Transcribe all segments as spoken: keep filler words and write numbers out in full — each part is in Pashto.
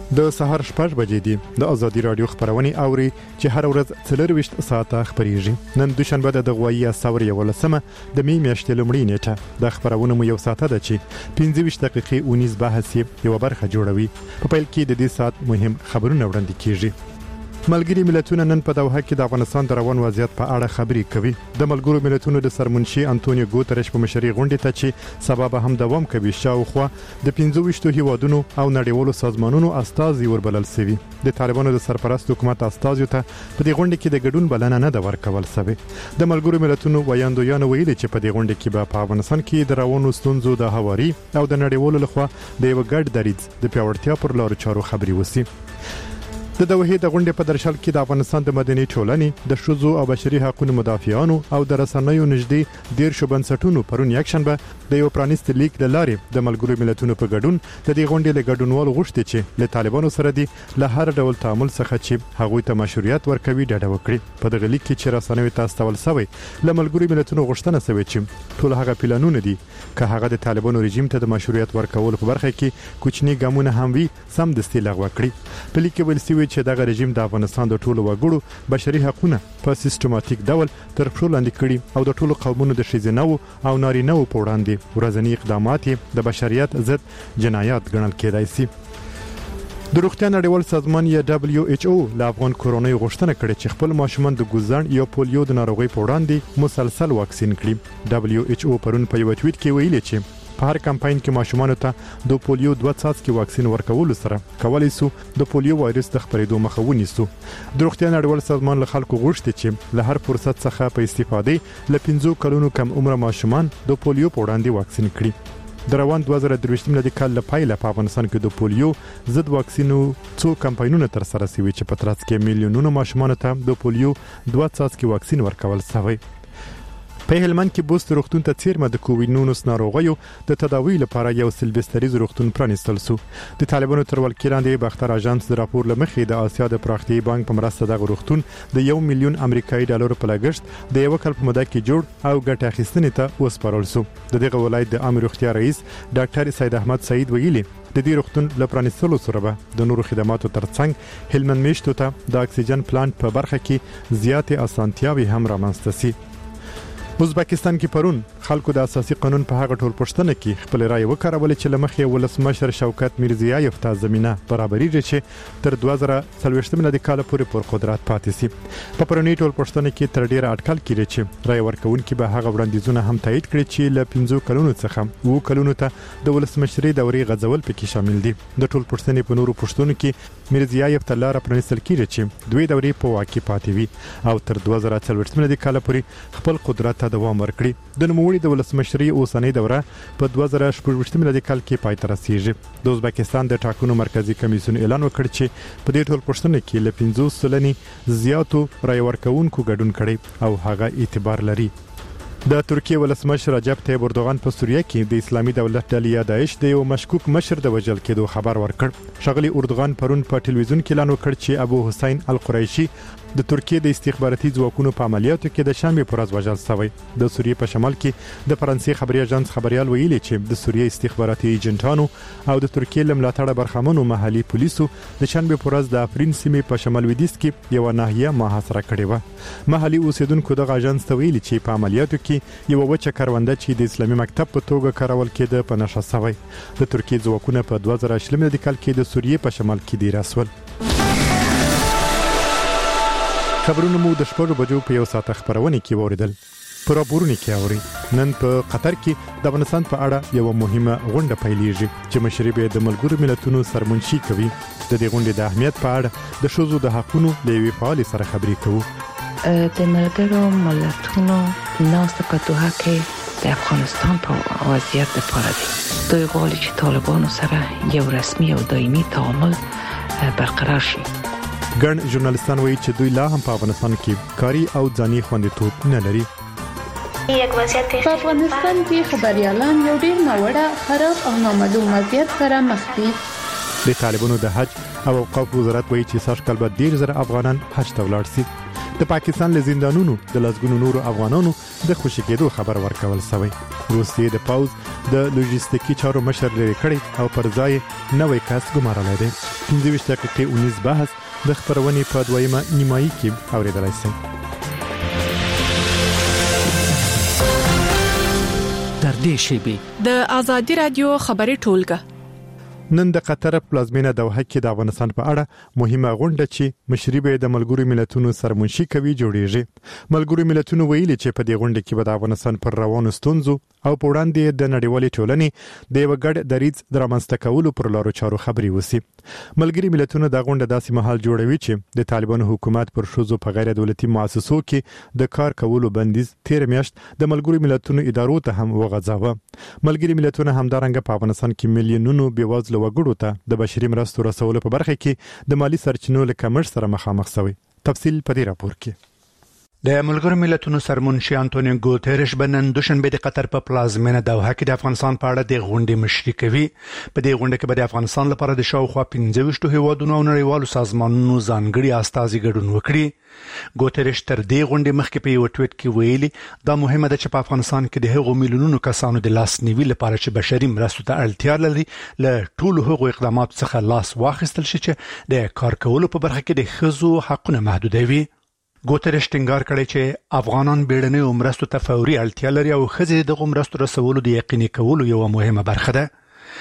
د سهار شپږ بجې دي. د ازادي رادیو خبرونه اوري چې هر ورځ څلور وشت ساعته خبريږي. نن دوشنبه د غوایي اساور یو لسمه د می میاشتې لومړۍ نیټه. د خبرونه مو یو ساعته ده چې پنځه وشت دقیقې اونیز بحث یو برخه جوړوي. په پیل کې د دې ساعت مهم خبرونه وړاندې کیږي. ملګری ملتونه نن په دوحه کې د افغانستان د روان وضعیت په اړه خبرې کوي. د ملګرو ملتونو د سرمنشي انټونیو ګوتریش په مشرۍ غونډې ته چې سبب هم دوام کوي شاوخوا د پنځه وشت هیوادونو او نړیوالو سازمانونو استازي وربلل شوي. د طالبانو د سرپرست حکومت استازي ته په دې غونډه کې د ګډون بلنه نه ده ورکول شوې. د ملګرو ملتونو ویاندویان ویلي چې په دې غونډه کې به په افغانستان کې د روانو ستونزو د هواري او د نړیوالو لخوا د یو ګډ دریځ د پیاوړتیا پر لارو چارو خبري وسی. د دوحې د غونډې په درشل کې د افغانستان د مدني ټولنې د شذو او بشري حقوقو مدافعانو او د رسنیو نږدې ډیر شو بنسټونو پرون یکشنبه د یو پرانیست لیک د لارې د ملګرو ملتونو په ګډون د دې غونډې له ګډونوالو غوښتي چې له طالبانو سره دی له هر ډول تعامل څخه چې هغوی ته مشروعیت ورکوي ډډه وکړي. په دغه لیک کې چې رسنیو ته استول شوی له ملګرو ملتونو غوښتنه شوی چې ټول هغه پلانونه دي که هغه د طالبانو رژیم ته د مشروعیت ورکول په برخه کې کوچنی ګامونه هم وي سم دستي لغوه کړي. په لیک کې ویل شوی چې دغه رژیم د افغانستان د ټولو وګړو بشري حقوقونه په سیستماتیک ډول تر پښو لاندې کړي او د ټولو قومونو د ښځینه او نارینه په وړاندې ورځنی اقدامات د بشریت ضد جنایات ګڼل کېدای شي. د روغتیا نړیوال سازمان یا دبليو ایچ او له افغان کورونې غوښتنه کړې چې خپل ماشومان د ګوزن یا پولیو د ناروغۍ په وړاندې مسلسل واکسین کړي. دبليو ایچ او پرون په یو ټویټ کې ویلي چې په هر کمپاین کې ماشومان ته د پولیو دوه څاڅکي واکسین ورکول سره کولای شو د پولیو وایرس د خپرېدو مخه ونیسو. د روغتیا نړیوال سازمان له خلکو غوښتي چې له هر فرصت څخه په استفادې له پنځو کلونو کم عمر ماشومان د پولیو په وړاندې واکسین کړي. د روان دوه زره درویشت میلادي کال لپاره په افغانستان کې د پولیو ضد واکسینو څو کمپاینونه تر سره شوي چې په ترڅ کې میلیونونو ماشومان ته د پولیو دوه څاڅکي واکسین ورکول شوی. په هلمند کې بوست روغتون ته چیرمه د کووډ نولس ناروغیو د تداوی لپاره یو سلبستریز روغتون پرانیستل شو. د طالبانو تر ولکې لاندې باختر اژانس د راپور لمخې د اسیا د پراختیایي بانک په مرسته د روغتون د یو میلیون امریکایي ډالر په لګښت د یو کال په موده کې جوړ او ګټه اخیستنې ته وسپارل شو. د دغه ولایت د عام روغتیا رئیس ډاکټر سید احمد سعید ویلي د دې روغتون له پرانیستلو سره به د نورو خدماتو ترڅنګ هلمند میشتو ته د اکسیجن پلانټ په برخه کې زیاتې اسانتیاوې هم رامنځته شي. ازبکستان کې پرون خلکو د اساسي قانون په هغه ټول پښتنه کې خپل رائے وکړول چې لمخې ولسمشر شوکت میرزیایف ته زمينه برابرېږي چې تر دوه زره څلوېښت میلادي کال پورې پر قدرت پاتې شي. په پرونی ټول پښتنه کې تر ډیره اټکل کړي چې رائے ورکونکو به هغه وړاندیزونه هم تایید کړي چې له پنځو کلونو څخه وو کلونو ته د ولسمشري دورې غځول پکې شامل دي. د ټول پښتنې په نورو پښتنو کې میرزیایف ته لار پرانیستل کیږي چې دوی دورې په واقع پاتې وي او تر دوه زره څلوېښت میلادي کال پورې خپل قدرت دوام ورکړي. د نوموړي د ولسمشري اوسنۍ دوره په دوه زره شپږ میلادي کال کې پای ته رسیږي. د ازبکستان د ټاکنو مرکزی کمیسیون اعلان وکړ چې په دې ټول پښتنه کې له پنځوس سلنې زیاتو رای ورکوونکو ګډون کړي او هغه اعتبار لري. د ترکیه ولسمشر رجب طیب اردوغان په سوریه کې د اسلامي دولت ډلې داعش د یو مشکوک مشر د وژل کېدو خبر ورکړ. شغلی اردوغان پرون په ټلویزیون کې اعلان وکړ چې ابو حسین القریشي د ترکیه د استخباراتي ځواکونو په عملیاتو کې د شنبه پر ورځ وژل شوی. د سوریه په شمال کې د فرانسې خبري اژانس خبريال ویلي چې د سوریه استخباراتي ایجنټانو او د ترکیه لملاتړه برخمنو محلي پولیسو د شنبه پر ورځ د افرین سیمې په شمال لویدیځ کې یو ناحیه محاصره کړې و. محلي اوسیدونکو د اژانس ته ویلي چې په عملیاتو کې یو وچه کرونده چې د اسلامي مکتب په توګه کارول کېده په نشه شوی. د ترکیه ځواکونه په دوه زره شل میلادي کال کې د سوریه په شمال کې دی راسول. خبرونه مو د شپږ بجو په یو ساعت خبرونه کې وریدل. پر راپورونه کې اوري نن په قطر کې د افغانستان په اړه یو مهمه غونډه پیلېږي چې مشري به د ملګرو ملتونو سرمنشي کوي. د دې غونډې د اهمیت په اړه د شذو د حقوقو لوي فعال سره خبرې کوو. د ملګرو ملتونو ناست په دوحه کې د افغانستان په وضعیت لپاره دي. دوی غواړي چې طالبانو سره یو رسمي او دایمي تعامل برقرار شي. ګڼ ژورنالیستان وایي چې دوی لا هم په افغانستان کې کاری او ځاني خوندیتوب نه لري. په افغانستان کې خبريالان یو ډیر ناوړه خراب او نامعلوم وضعیت سره مخ دي. د طالبانو د حج او اوقاف وزارت وایي چې سږ کال به ډیر زره افغانان حج ته ولاړ شي. د پاکستان له زندانونو د لسګونو نورو افغانانو د خوشی کېدو خبر ورکول شوی. روسیې د پاوز د لوجستیکي چارو مشر لري کړی او پر ځای نوې کس ګمارل دی. پنځه ویشت دقیقې اونیز بحث د خبرونې په دویمه نیمایي کې اوریدلای شئ. در دې شیبې د آزادي رادیو خبري ټولګه نن د قطر پلازمینه دوحه کې د افغانستان په اړه مهمه غونډه چې مشري به د ملګرو ملتونو سرمنشي کوي جوړیږي. ملګرو ملتونو ویلي چې په دې غونډه کې به د افغانستان پر روانو ستونزو او په وړاندې د نړیوالې ټولنې د یو ګډ دریځ درامنځته کولو پر لارو چارو خبري وسی. ملګري ملتونو د غونډه داسې مهال جوړوي چې د طالبانو حکومت پر شوزو په غیر دولتي مؤسسو کې د کار کولو بندیز تیر میاشت د ملګرو ملتونو ادارو ته هم وغځاوه. ملګري ملتونو همدارنګه په افغانستان کې میلیونونو بیوزلو وګړو ته د بشري مرستو رسولو په برخه کې د مالی سرچینو له کمښت سره مخامخ شوی. تفصیل په دې راپور کې. د ملګرو ملتونو سرمنشي انټونیو ګوتریش بنن دوشنبه د قطر په پلازمینه دوحه کې د افغانستان په اړه د غونډې مشري کوي. په دې غونډه کې به د افغانستان لپاره د شاوخوا پنځه ویشت هیوادونو او نړیوالو سازمانونو ځانګړي استازي ګډون وکړي. ګوتریش تر دې غونډې مخکې په یو ټویټ کې ویلي دا مهمه ده چې په افغانستان کې د هغو میلیونونو کسانو د لاس نیوي لپاره چې بشري مرستو ته اړتیا لري له ټولو هغو اقداماتو څخه لاس واخیستل شي چې د کار کولو په برخه کې د ښځو حقونه محدودوي. ګوتریش ټینګار کړی چې افغانان بیړنۍ مرستو ته فوري اړتیا لري او ښځې دغه مرستو رسولو د یقیني کولو یو مهمه برخه ده.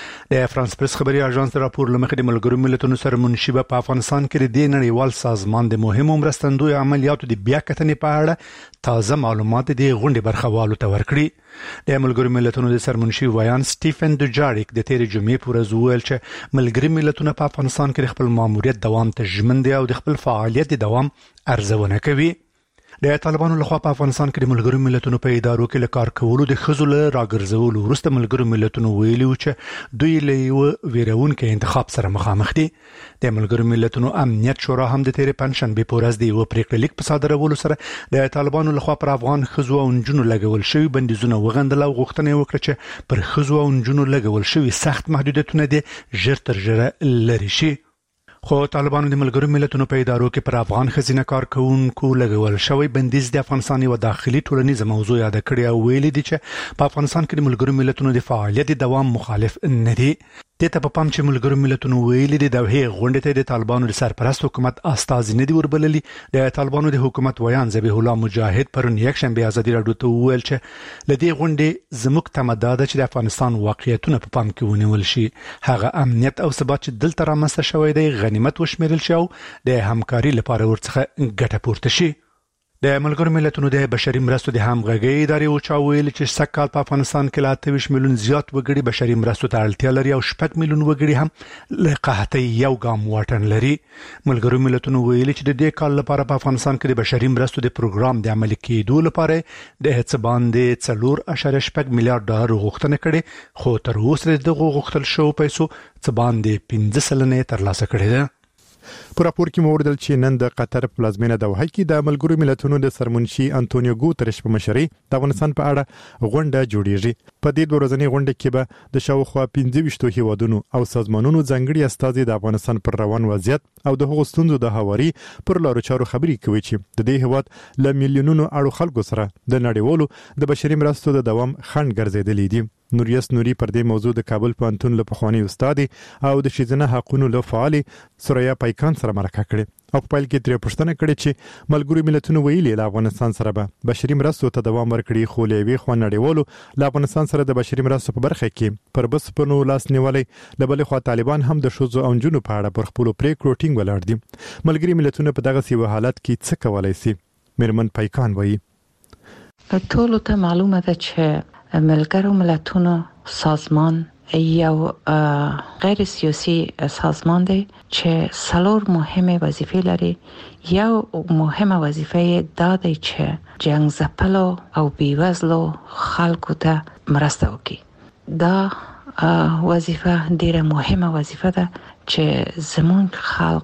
د فرانس پریس خبري اژانس راپور لمخې د ملګرو ملتونو سرمنشي په افغانستان کې د نړیوال سازمان د مهمو مرستندوی عملیاتو د بیا کتنې په اړه تازه معلومات د غونډې برخوالو ته ورکړي. د ملګرو ملتونو د سرمنشي ویان سټیفن دوجاریک د تیر جمعې پر ورځ ویل چې ملګري ملتونه په افغانستان کې خپل ماموریت دوام ته ژمن دي او د خپل فعالیت د دوام ارزونه کوي. د طالبانو لخوا په افغانستان کې د ملګرو ملتونو په ادارو کې له کار کولو د ښځو له راګرځولو وروسته ملګرو ملتونو ویلي و چې دوی له یو ویرونکي انتخاب سره مخامخ دي. د ملګرو ملتونو امنیت شورا هم د تیر پنځشنبه په ورځ د یو پریکړه لیک په صادرولو سره د طالبانو لخوا پر افغان ښځو او نجونو لګول شوی بندیزونه وغندل او غوښتنه وکړه چې پر ښځو او نجونو لګول شوی سخت محدودیتونه د ژر تر ژره لري شي. خو طالبانو د ملګرو ملتونو په ادارو کې پر افغان خزینه کارکونکو لګول شوی بندیز د افغانستان یو داخلي ټولنیزه موضوع یاد کړی او ویلي دي چې په افغانستان کې د ملګرو ملتونو د فعالیت دوام مخالف نه دي. د ته په پام چې ملګرو ملتونو ویلي دي د هغې غونډې ته د طالبانو د سرپرست حکومت استازي نه دي وربللي. د طالبانو د حکومت ویان ذبیح الله مجاهد پرون یکشنبه آزادي راډیو ته وویل چې لدې غونډې زموږ تمه ده چې د افغانستان واقعیتونه په پام کې ونیول شي. هغه امنیت او ثبات چې دلته رامنځته شوی دی غنیمت وشمیرل شي او د همکاري لپاره ورڅخه ګټه پورته شي. د ملګرو ملتونو د بشري مرستو د همغږي ادارې او چا ویل چې سکهال په افغانستان کې لا اته ویشت میلیون زیات وګړي بشري مرستو ته اړتیا لري او شپږ میلیون وګړي هم له قحطۍ یو ګام واټن لري. ملګرو ملتونو ویل چې د دې کال لپاره په افغانستان کې د بشري مرستو د پروګرام د عملي کېدو لپاره د هڅې باندې څلور اعشاریه شپږ میلیارډ ډالر غوښتنه کړې خو تر اوسه دغه غوښتل شو پیسو څه باندې پنځه سلنه ترلاسه کړې ده. په راپور کې موردل چې نن د قطر پلازمینه دوحه کې د ملګرو ملتونو د سرمنشي انټونیو ګوتریش په مشرۍ د افغانستان په اړه غونډه جوړیږي. په دې دوه ورځنۍ غونډه کې به د شاوخوا پنځه ویشت هیوادونو او سازمانونو ځانګړي استازي د افغانستان پر روان وضعیت او د هغو ستونزو د هواري پر لارو چارو خبري کوي چې د دې هیواد ل میلیونونو اړو خلکو سره د نړیوالو د بشري مرستو د دوام خنډ ګرځیدلې دي. نوریس نوري پر دې موضوع د کابل پوهنتون له پخوانی استاد او د شیزنه حقوقو له فعال سوریا پایکان سره مرکه کړې او په پیل کې ترې پوښتنه کړې چې ملګرو ملتونو ویلي له افغانستان سره به بشري مرستو ته دوام ورکړي خو له وی خو نړیوالو له افغانستان سره د بشري مرستو په برخه کې پر بس پنو لاس نیولې له بل خوا طالبان هم د شوزو او جنونو په اړه پر خپل پریکړو ټینګ ولاړ دي. ملګري ملتونو په دغه سی حالت کې څه کولای شي؟ میرمن پایکان وایي ټول ته معلومه ده چې ملګرو ملتونو سازمان یو غیر سیاسی سازمان دی چې څلور مهمه وظیفې لري. یو مهمه وظیفه دا دی چې جنگ زپلو او بیوزلو خلکو ته مرسته وکړي. دا وظیفه ډیره مهمه وظیفه ده چې زمونږ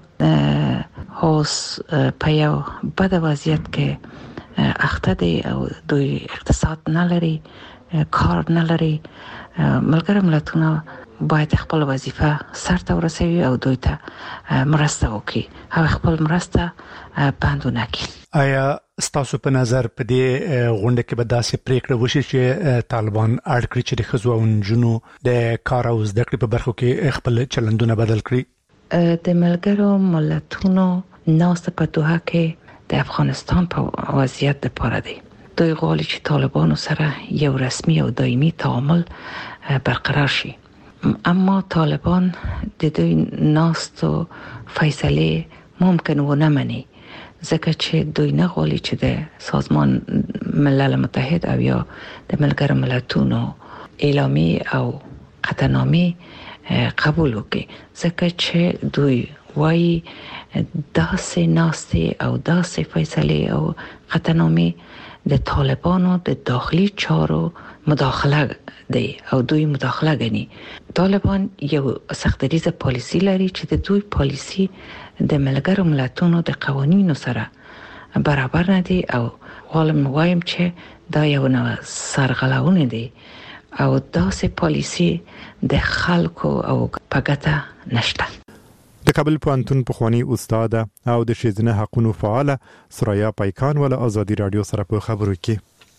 خلک اوس په یو بد وضعیت کې اخته دي او دوی اقتصاد نه لري، کار نه لري. ملګرو ملتونو باید خپل وظیفه سرته ورسوي او دوی ته مرسته وکړي او خپل مرسته بندونه کړي. آیا ستاسو په نظر په دې غونډه کې به داسې پریکړه وشي چې طالبان اړ کړي چې د ښځو او نجونو د کار او زده کړې په برخو کې خپل چلندونه بدل کړي؟ د ملګرو ملتونو ناست په دوحه کې د افغانستان په وضعیت لپاره دی. دوی غواړي چې طالبانو سره یو رسمي او دایمي تعامل برقرار شي، اما طالبان د دوی ناست و فیصله ممکن و نمني، ځکه چې دوی نه غواړي چې د سازمان ملل متحد او یا د ملګرو ملتونو اعلامیه او قطعنامه قبول وکړي، ځکه چې دوی وایي داسې ناستې او داسې فیصله او قطعنامه د طالبانو د داخلي چارو مداخله دی او دوی مداخله غني. طالبان یو سخت‌دریزه پالیسی لري چې د دوی پالیسی د ملګرو ملتونو د قوانینو سره برابر نه دي او غواړم وایم چې دا یو نوع سرغړونه دي او داسې پالیسی د خلکو او پګته نشته. د کابل پوهنتون پخوانی استاد او د ښځینه حقوقو فعال سرایا پایکان ول ازادي رادیو سره په خبرو کې.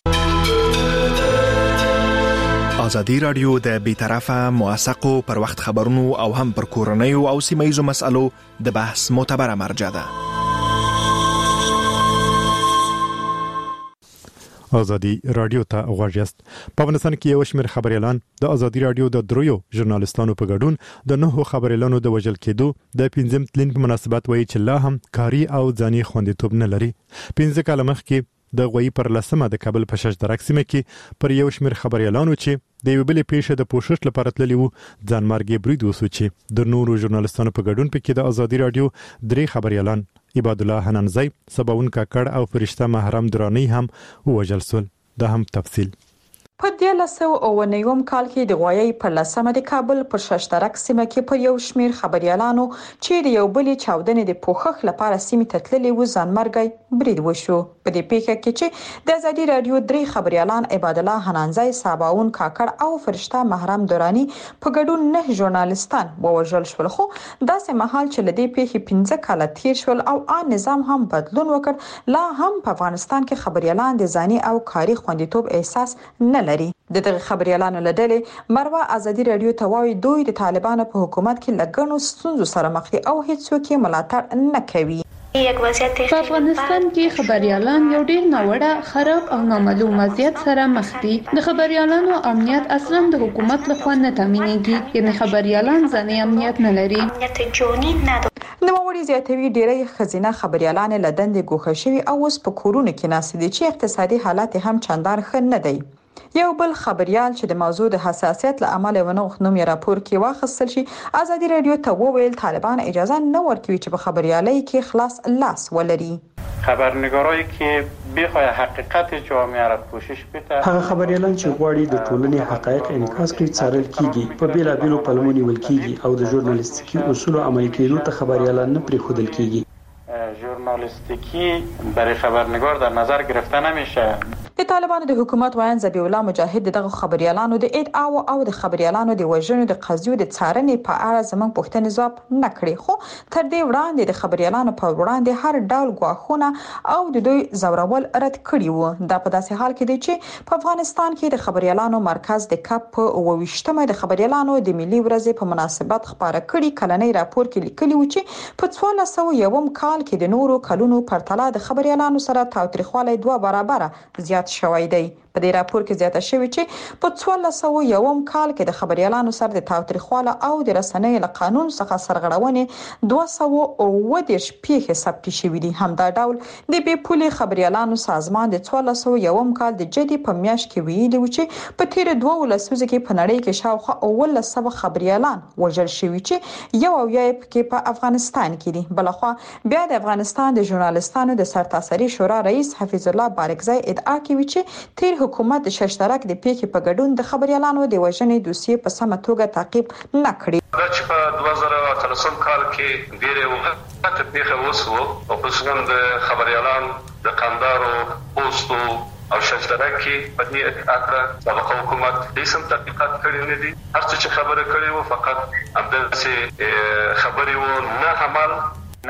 ازادي رادیو د بیطرفه موثقو پر وخت خبرونو او هم پر کورنیو او سیمایي مسالو د بحث معتبره مرجع ده. ازادي رادیو ته غواړئ. په افغانستان کې یو شمېر خبريالان د ازادي رادیو د دریو ژورنالستانو په ګډون د نهو خبريالانو د وژل کېدو د پنځم تلین په مناسبت وایي چې لا هم کاری او ځاني خوندیتوب نه لري. پنځه کاله مخکې د غوي پر لسمه د کابل په شش درک سیمه کې پر یو شمېر خبريالانو چې د یو بل پیښه د پوښښت لپاره تللی وو ځان مرګي برید وسو چې د نورو ژورنالستانو په ګډون پکې د ازادي رادیو درې خبريالان عباد الله حنانزی، سباون کاکړ او فرشته محرم درانی هم وژل سول. دا هم تفصیل. په دیارلس سوه اوه نوي کال کې د غوایي په لسمه د کابل په شش درک سیمه کې په یو شمېر خبريالانو چې د یو بلې چاودنې د پوښښ لپاره سیمې ته تللي وو ځان مرګي برید وشو. په دې پیښه کې چې د ازادي رادیو درې خبريالان عباد الله حنانزی، سباون کاکړ او فرشته محرم درانی په ګډون نه ژورنالستان ووژل شول، خو داسې مهال چې لدې پیښې پنځه کاله تیر شول او آن نظام هم بدلون وکړ، لا هم په افغانستان کې خبريالان د ځاني او کاري خوندیتوب احساس نه لري. د دغه خبريالانو لدلې مروه ازادي رادیو ته وایي دوی د طالبانو په حکومت کې لګنو ستونزو سره مخ دي او هیڅوک یې ملاتړ نه کوي. په افغانستان کې خبريالان یو ډیر ناوړه، خراب او نامعلوم وضعیت سره مخ دي. د خبريالانو امنیت اصلا د حکومت لخوا نه تامینېږي، یعنی خبريالان ځاني امنیت نه لري. نوموړي زیاتوي ډیری خزینه خبريالان لدند ګوښه شوي او اوس په کورونو کې ناست دي چې اقتصادي حالت هم چندان ښه نه دی. یو بل خبريال چې د موضوع د حساسیت له امله ونه نوم یې راپور کې واخیستل شي، ازادي رادیو ته وویل طالبان اجازه نه ورکوي چې په خبريالۍ کې خلاص لاس ولري. خبرنگارایی که بخواه حقیقت جامعه را پوشش بده، هغه خبريالان چې غواړي د ټولنې حقایق انعکاس کړي څارل کیږي، په بیلابیلو پلمو نیول کیږي او د ژورنالیستیکي اصولو عملي کېدو ته خبريالان نه پرېښودل کیږي. ژورنالیستیکی برای خبرنگار در نظر گرفته نمیشه. د طالبانو د حکومت وایي ذبیح الله مجاهد دغه خبريالانو د ادعا او د خبريالانو د وژنو د قضیو د څارنې په اړه زموږ پوښتنې ځواب نه کړي، خو تر دې وړاندې د خبريالانو په وړاندې هر ډول غواخونه او د دوی زورول رد کړي وو. دا په داسې حال کې دی چې په افغانستان کې د خبريالانو مرکز د کپ په اوويشتمه د خبريالانو د ملي ورځې په مناسبت خبره کړي کلنۍ راپور کې لیکلي و چې په څوارلس سوه یوم کال کې د نورو کلونو پرتله د خبريالانو سره تاوتریخوالی دوه برابره زیات شوی دی. په دې راپور کې زیاته شوی چې په څوارلس سوه یوم کال کې د خبريالانو سره د تاوتریخواله او د رسنۍ له قانون څخه سرغړونې دوه سوه اووه دېرش پیښې ثبت شوې دي. همدا ډول د بې پولې خبريالانو سازمان د څوارلس سوه یوم کال د جدي په میاشت کې ویلي و چې په تیر دوه لسیزو کې په نړۍ کې شاوخوا اوولس سوه خبريالان وژل شوي چې یو اویا کې په افغانستان کې دي. بلخوا بیا د افغانستان د ژورنالستانو د سرتاسري شورا رئیس حفیظ الله بارکزی ادعا کوي چې تیر حکومت د شش درک د پیښې په ګډون د خبريالانو د وژنې دوسیې په سمه توګه تعقیب نه کړي. دا چې په دوه زره اتلسم کال کې ډېرې وخت پیښه وسو او په څنګه د خبريالانو د قندارو پوسټو او شش درک کې په دې اړه سابقه حکومت هیڅ هم تحقیقات کړی نه دي. هر څه چې خبره کړې وو فقط همداسې خبرې وو، نه عمل.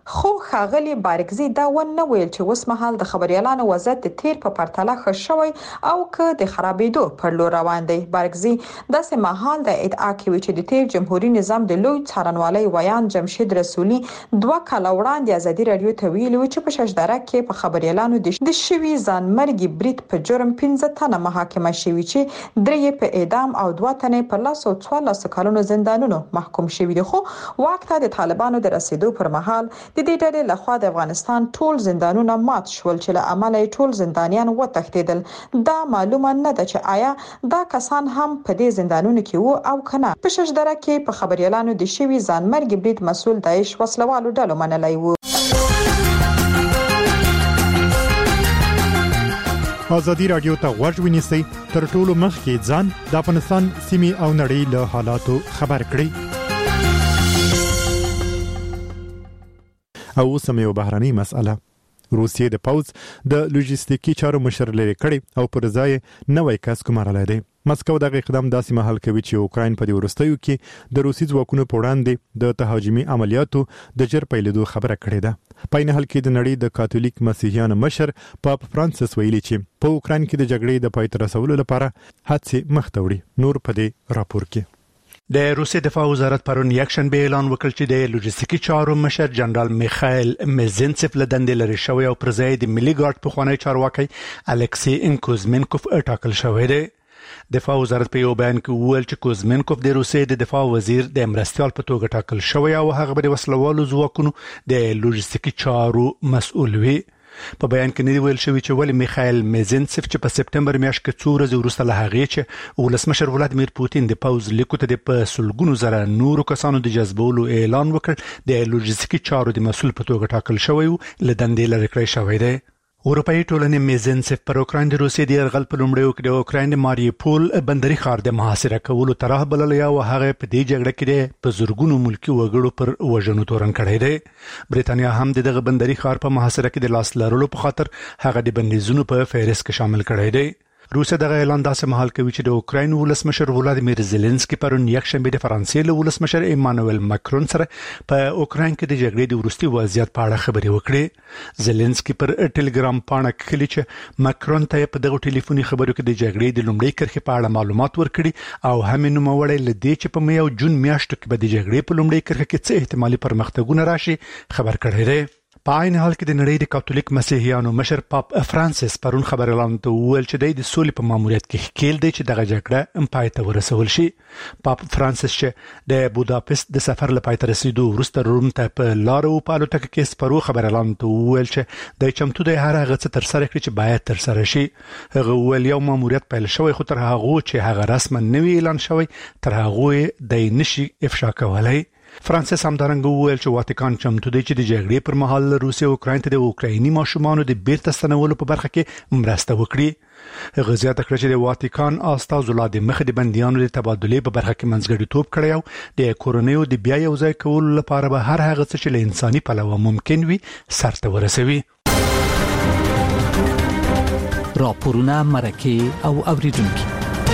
خو ښاغلي بارکزي دا ونه ویل چې اوس مهال د خبريالانو وضعیت د تیر په پرتله ښه شوی او که د خرابېدو پر لور روان دی. بارکزي داسې مهال د ادعا کوي چې د تیر جمهوریت نظام د لوی څارنوالۍ ویان جمشید رسولي دوه کاله وړاندې ازادي رادیو ته ویلي چې په شجدره کې په خبريالانو د شوي ځانمرګي برید په جرم پنځه تنه محاکمه شوي چې درې په اعدام او دوه تنه په لاس او څوارلس کلونو زندانونو محکوم شوي دي. خو واک ته د طالبانو د رسیدو پر مهال د دې ډلې لخوا د افغانستان ټول زندانونه مات شول چې له امله ټول زندانیان وتښتیدل. دا معلومه نه ده چې آیا دا کسان هم په دې زندانونو کې وو او کنه. په شجدره کې په خبريالانو د شوي ځانمرګي برید مسول داعش وسلوالو ډلو منلای وو. ازادي رادیو ته غوږ ونیسئ، تر ټولو مخکې ځان د افغانستان سیمې او نړۍ له حالاتو خبر کړئ. او سمې او بهراني مسأله روسیې د پوز د لوجستیکي چارو مشر لري کړي او پر ځای نوې کس کومارلای دی. مسکو دغه اقدام داسې مهال کوي چې اوکراین په دې ورستیو کې د روسي ځواکونو په وړاندې د تهاجمي عملیاتو د جر پیلېدو خبره کړې ده. په نه حال کې د نړۍ د کاتولیک مسیحیانو مشر پاپ فرانسیس ویلي چې په اوکراین کې د جګړې د پای ته رسولو لپاره هڅې مخ ته وړي. نور په دې راپور کې د روسي دفاع وزارت پرون یک شنبه اعلان وکړ چې د لوجستیکي چارو مشر جنرال میخائیل میزنسف له دندې لرې شوی او پر ځای د ملي ګارد پخوانی چارواکي الکسی کوزمنکوف ټاکل شوی دی. دفاع وزارت په یو بیان کې وویل چې کوزمنکوف د روسیې د دفاع وزیر د مرستیال په توګه ټاکل شوی او هغه به د وسلوالو ځواکونو د لوجستیکي چارو مسؤل وي. په بیان کې نه ویل شوی چې ولې میخائیل میزنسف چې په سپټمبر میاشت کې څو ورځې وروسته له هغې چې ولسمشر ولادیمیر پوتین د پوز لیکو ته د په سلګونو زره نورو کسانو د جذبولو اعلان وکړ د لوجستیکي چارو د مسؤل په توګه ټاکل شوی او له دندې لرې کړی شوی دی. اروپאי ټولنې میزنسف پر اوکراین د روسیې د یرغل په لومړیو کې د اوکراین د ماریوپول بندري ښار د محاصره کولو طرح بللی او هغه په دې جګړه کې په زورګونو ملکی وګړو پر وژنو تورن کړی دی. بریتانیا هم دغه بندري ښار په محاصره کې د لاس لرلو په خاطر هغه د بندیزونو په فهرست کې شامل کړی دی. روسیا دغه اعلان داسې مهال کوي چې د اوکراین ولسمشر ولادیمیر زيلنسکي پرون یک شنبه د فرانسې له ولسمشر ایمانوئل ماکرون سره په اوکراین کې د جګړې د وروستي وضعیت په اړه خبرې وکړې. زيلنسکي پر ټلګرام پاڼه کې لیکي چې ماکرون ته په دغه ټلیفوني خبرو کې د جګړې د لومړۍ کرښې په اړه معلومات ورکړي او هم نوموړی لدې چې په مې او جون میاشتو کې به د جګړې په لومړۍ کرښه کې څه احتمالي پرمختګونه راشي خبر کړی دی. په عین حال کې د نړۍ د کاتولیک مسیحیانو مشر پاپ فرانسیس پرون خبر اعلان ته وویل چې د سولې په ماموریت کې ښکیل دی چې دغه جګړه پای ته ورسول شي. پاپ فرانسیس چې د بوداپست د سفر لپاره پای ته رسیدو وروسته روم ته په لارو په الوتکه کې سپرو خبر اعلان ته وویل چې د چمتو د هر هغه څه تر سره کړی چې باید تر سره شي. هغه ویل یو ماموریت پیل شوی خو تر هغه چې هغه رسما نوی اعلان شوی تر هغه د نشي افشا کولای. فرانسیس همدارنګه وویل چې واتیکان چمتو دی چې د جګړې پر مهال روسیا او اوکراین ته د اوکرایني ماشومانو د بیرته ستنولو په برخه کې مرسته وکړي. هغه زیاته کړه چې د واتیکان استازو لا د مخ د بنديانو د تبادلې په برخه کې منځګړیتوب کړی او د کورونیو د بیا یو ځای کولو لپاره به هر هغه څه چې له انساني پلوه ممکن وي سرته ورسوي. راپورونه مرکه او اوریدونکو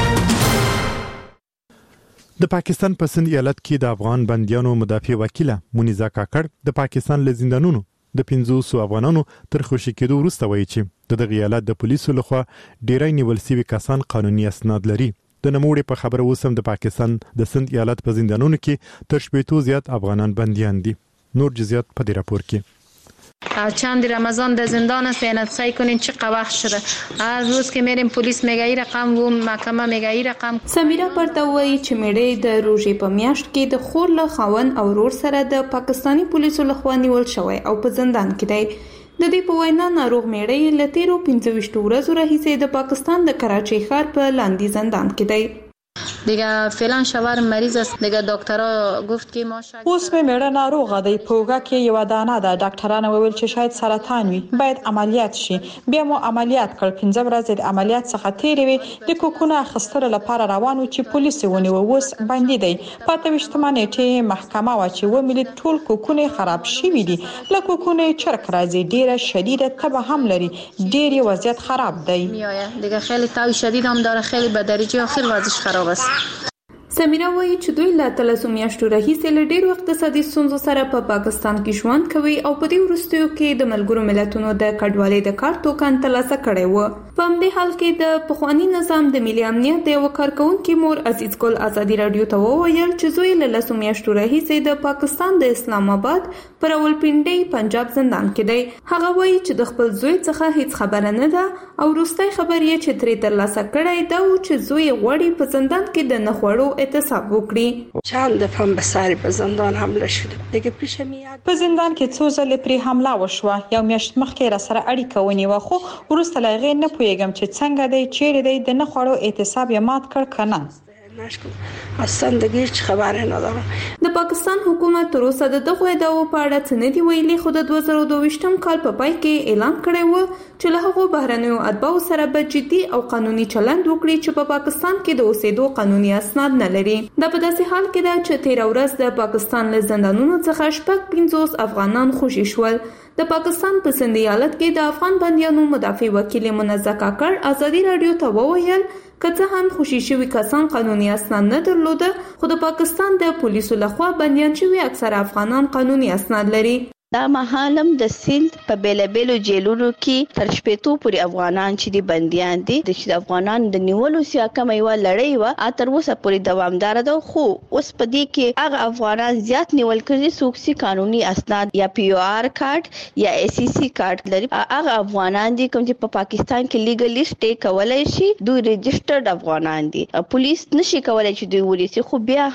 د پاکستان په سند ایالت کې د افغان بنديانو مدافع وکیله مونیزا کاکړ د پاکستان له زندانونو د پنځوس افغانانو تر خوشي کېدو وروسته وایي چې د دغه ایالت د پولیسو لخوا ډیری نیول شوي کسان قانوني اسناد لري. د نموړي په خبره اوسم د پاکستان د سند ایالت په زندانونو کې تر شپږ زیات افغانان بنديان دي. نور جزئیات په دې راپور کې. چند رمضان در زندان است اینت سعی کنین چه وقت شده هر روز که میریم پلیس میگه ای رقم و محکمه میگه ای رقم. سمیرا پرتوی چې میړې د روزې په میاشت کې د خور له خاون او ورور سره د پاکستانی پولیسو لخوا نیول شوی او په زندان کې دی. د دې په وینا ناروغ میړې له تیرو پنځه ویشت ورځو راهیسې د پاکستان د کراچۍ ښار په لاندې زندان کې دی. دیگه فعلا شوهر مریض است دیگه دکترها گفت که ما شاید اوس مې میړه ناروغه دی پوګه کې یو دانه ده ډاکټرانو ویل چې شاید سرطان وي باید عملیات شي بیا مو عملیات کړ پنځه ورځې د عملیات څخه تیرې وي د کوکونه اخیستلو لپاره روانو چې پولیس ونیو اوس باندې دی پاته وشتمنه ټي محکمه وا چې و ملي ټول کوکونه خراب شوي دي له کوکونه چرک راځي ډیره شدیده تبه هم لري ډیر وضعیت خراب دی دیگه خیلی تاوی شدید هم داره خیلی به درجه آخر وضعش خراب است. سمیرا وایي چې دوی له اتلسو میاشتو راهیسې له ډېرو اقتصادي ستونزو سره په پا پاکستان کې ژوند کوي او په دې وروستیو کې د ملګرو ملتونو د کډوالۍ د کار توکن ترلاسه کړی و. په همدې حال کې د پخواني نظام د ملي امنیت د یوه کارکوونکي مور عزیز ګل ازادي راډیو ته وویل چې زوی له لسو میاشتو راهیسې د پاکستان د اسلام آباد په راولپنډۍ پنجاب زندان کې دی. هغه وایي چې د خپل زوی څخه هیڅ خبره نه ده او وروستی خبر یې چې ترې ترلاسه کړی دا و چې زوی غواړي په زندان کې د نه خوړو اعتصاب وکړي. چند دفعه به سر په زندان حمله شد. دیگه پیش میاد په زندان کې څو ځله پرې حمله وشوه. یو میاشت مخکې را سره اړیکه ونیوه خو وروسته له هغې نه پوهېږم چې څنګه دی چیرې دی د نه خوړو اعتصاب یې مات کړ که نه. اصلا دیگه هیچ خبری ندارم. د پاکستان حکومت تر اوسه د دغو ادعاو په اړه څه نه دي ویلي خو د دوه زره دوه ویشتم کال په پای کې اعلان کړی و چې له هغو بهرنیو اتباعو سره به جدي او قانوني چلند وکړي چې په پاکستان کې د اوسېدو قانوني اسناد نه لري. دا په داسې حال کې ده چې تېره ورځ د پاکستان له زندانونو څخه شپږ پنځوس افغانان خوشي شول. د پاکستان په سند ایالت کې د افغان بندیانو مدافع وکیل منزه کاکړ ازادي راډیو ته وویل که څه هم خوشي شوي کسان قانوني اسناد نه درلوده خو د پاکستان د پولیسو لخوا بندیان شوي اکثره افغانان قانوني اسناد لري. دا مهالم د سند په بیلابیلو جیلونو کې تر شپېتو پورې افغانان چې دي بندیان دي چې د افغانانو د نیولو سیاکه کومه یوه لړۍ وه تر اوسه پورې دوامداره ده خو اوس په دې کې هغه افغانان زیات نیول کړي څوک چې قانوني اسناد یا پی او آر کارت یا ای سی سی کارت لري. هغه افغانان دي کوم چې په پاکستان کې لیګلی سټې کولای شي دوی رجسټرډ افغانان دي. پولیس نشي کولای چې دوی ونیسي خو بیا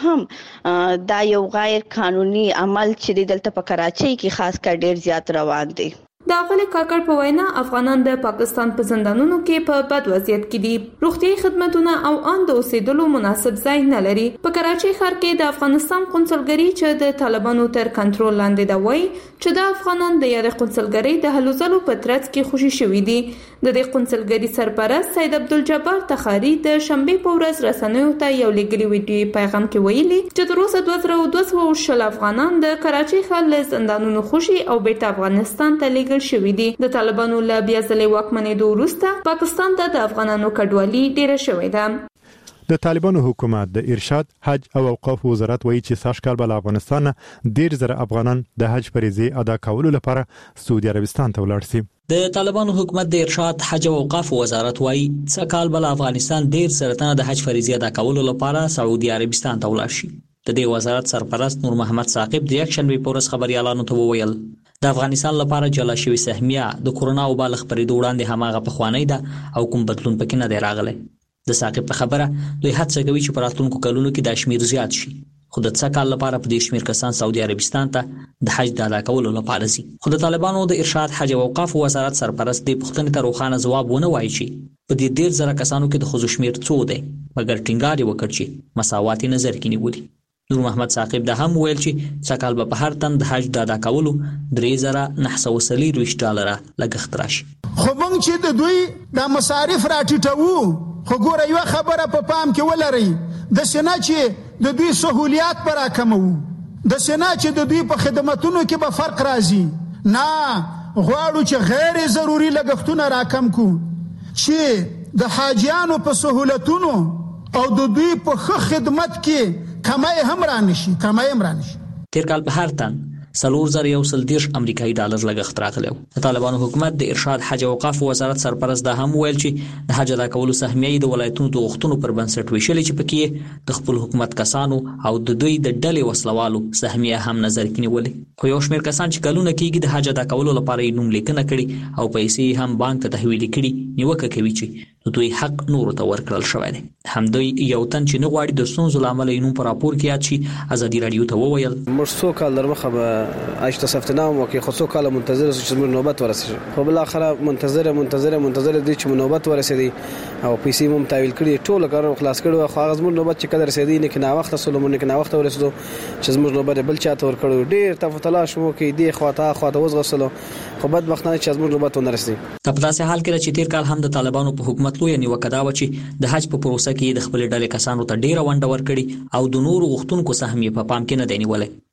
هم دا یو غیر قانوني عمل چې دلته په کراچۍ کې خاص کر ډیر زیات روان دي. د اغلی کاکړ په وینا افغانان د پاکستان په زندانونو کې په بد وضعیت کې دي. روغتیايي خدماتونه او ان د اوسېدلو مناسب ځای نه لري. په کراچۍ ښار کې د افغانستان قونسلګري چې د طالبانو تر کنټرول لاندې ده وایي چې د افغانان د یادې قونسلګرۍ د هلو ځلو په ترڅ کې خوشي شوي دي. د دې قونسلګري سرپرست سید عبدالجبار تخاري د شنبې په ورځ رسنیو ته یو لګلي ویډیو پیغام کې ویلي چې تر اوسه دوه زره دوه سوه شل افغانان د کراچۍ ښار له زندانونو خوشي او بیرته افغانستان ته لیږل شوي دي. د طالبانو له بیا ځلې واکمنېدو وروسته پاکستان ته د افغانانو کډوالي ډیره شوې ده. د طالبانو حکومت د ارشاد حج او اوقاف وزارت وایي چې سږ کال به له افغانستان ډیر زره افغانان د حج فریضې ادا کولو لپاره سعودي عربستان ته ولاړ شي. د طالبانو حکومت د ارشاد حج او اوقاف وزارت وایي چې کال به له افغانستان ډیر زره د حج فریضې ادا کولو لپاره سعودي عربستان ته ولاړ شي. د دې وزارت سرپرست نور محمد ثاقب د یک شنبې په ورځ خبريالانو ته وویل د افغانستان لپاره جلا شوی سهمیه د کورونا او بالغ پرېدو وړاندې هماغه پخوانی ده او کوم بدلون پکې نه دی راغلی. د ثاقب په خبره دوی هڅه کوي چې په راتلونکو کلونو کې دا شمیر زیات شي خو د څه کال لپاره په دې شمیر کسان سعودي عربستان ته د حج د ادا کولو لپاره ځي. خو د طالبانو د ارشاد حج او اوقاف وزارت سرپرست دې پوښتنې ته روښانه ځواب ونه وایي چې په دې ډیر زره کسانو کې د ښځو شمیر څو دی مګر ټینګار یې وکړ چې مساوات نظر کې نیولي. نور محمد ثاقب دا هم ویل چې څکال به په هر تن د حج د ادا کولو درې زره نه سوه څلوېښت ډالره لګښت راشي. خو موږ چې د دوی د مصارف راټیټوو خو ګوره یوه خبره په پام کې ولرئ داسې نه چې د دوی سهولیات به راکموو داسې نه چې د دوی په خدمتونو کې به فرق راځي نه غواړو چې غیر ضروري لګښتونه راکم کړو چې د حاجیانو په سهولتونو او د دوی په ښه خدمت کې کمای هم رانشي کمای هم رانشي. تیر کال په هر تن څلور زره یو سل دېرش امریکایي ډالر لګښت راغلی و. د طالبانو حکومت د ارشاد حج او اوقاف وزارت سرپرست دا هم ویل چې د حج ادا کولو سهمیه د ولایتونو د غوښتنو پر بنسټ ویشلې چې پکې د خپل حکومت کسانو او د دوی د ډلې وسلوالو سهمیه هم نظر کې نیولې. خو یو شمېر کسان چې کلونه کېږي د حج ادا کولو لپاره یې نوم لیکنه کړي او پیسې هم بانک ته تحویل کړي نیوکه کوي چې د دوی حق نورو ته ورکړل شوی دی. همدوی یو تن چې نه غواړي د ستونزو له امله یې نوم په راپور کې یاد شي ازادي راډیو ته وویل موږ څو کال در مخه به عیش ته ثبت نام وکړو خو څو کال منتظر اوسو چې موږ نوبت ورسېږي خو بالاخره منتظر منتظر منتظر دي چې نوبت ورسېدي او پیسې مم تحویل کړي ټول کارونه خلاص کړو خو هغه زموږ نوبت چې کله رسېدي نه کنا وخت سره مونږ کنا وخت ورسېدو چې زموږ نوبت بل چاته ورکړو ډېر تفصیلا شو کې دی خواته خواته وزغسلو خو بدبختانه چې زموږ نوبت ونه رسېدي. په داسې حال کې چې تیر کال هم د طالبانو په حکومت لوی نیوکه دا و چې د حج په پروسه کې د خپل ډلې کسانو ته ډیره ونډه ورکړي او د نورو غوښتونکو سهم یې په پام کې نه دی نیولی.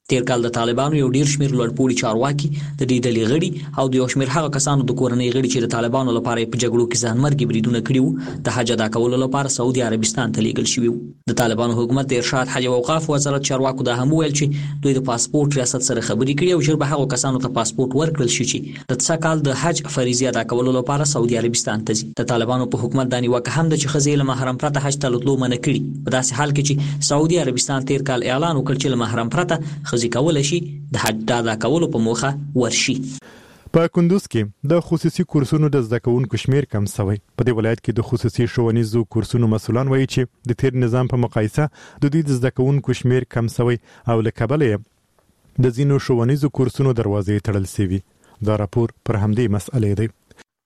تیر کال د طالبانو یو ډیر شمیر لوړپوړي چارواکي د دې ډلې غړي او د یو شمیر هغه کسانو د کورنۍ غړي چې د طالبانو لپاره په جګړو کې ځانمرګي بریدونه کړي وو د حج ادا کولو لپاره سعودي عربستان ته لیږل شوي وو. د طالبانو حکومت د ارشاد حج او اوقاف وزارت چارواکو دا هم ویل چې دوی د پاسپورت ریاست سره خبرې کړي او ژر به هغه کسانو ته پاسپورت ورکړل شي چې د څه کال د حج فریضه ادا کولو لپاره سعودي عربستان ته ځي. د طالبانو په حکومت د نیوکه هم د خزې له محرم پرته حج ته تللو منع کړي په داسې حال کې چې سعودي عربستان تیر کال اعلان وکړ چې له محرم پرته خزې کولای شي د حج ادا کولو په موخه ورشي. په کندوز کې د خصوصي کورسونو د زده کوونکو شمیر کم شوی. په دې ولایت کې د خصوصي ښوونیزو کورسونو مسؤلان وایي چې د تیر نظام په مقایسه د دوی د زده کوونکو شمیر کم شوی او له کبله د ځینو ښوونیزو کورسونو دروازې تړل شوي. دا راپور پر همدې مسئلې دی.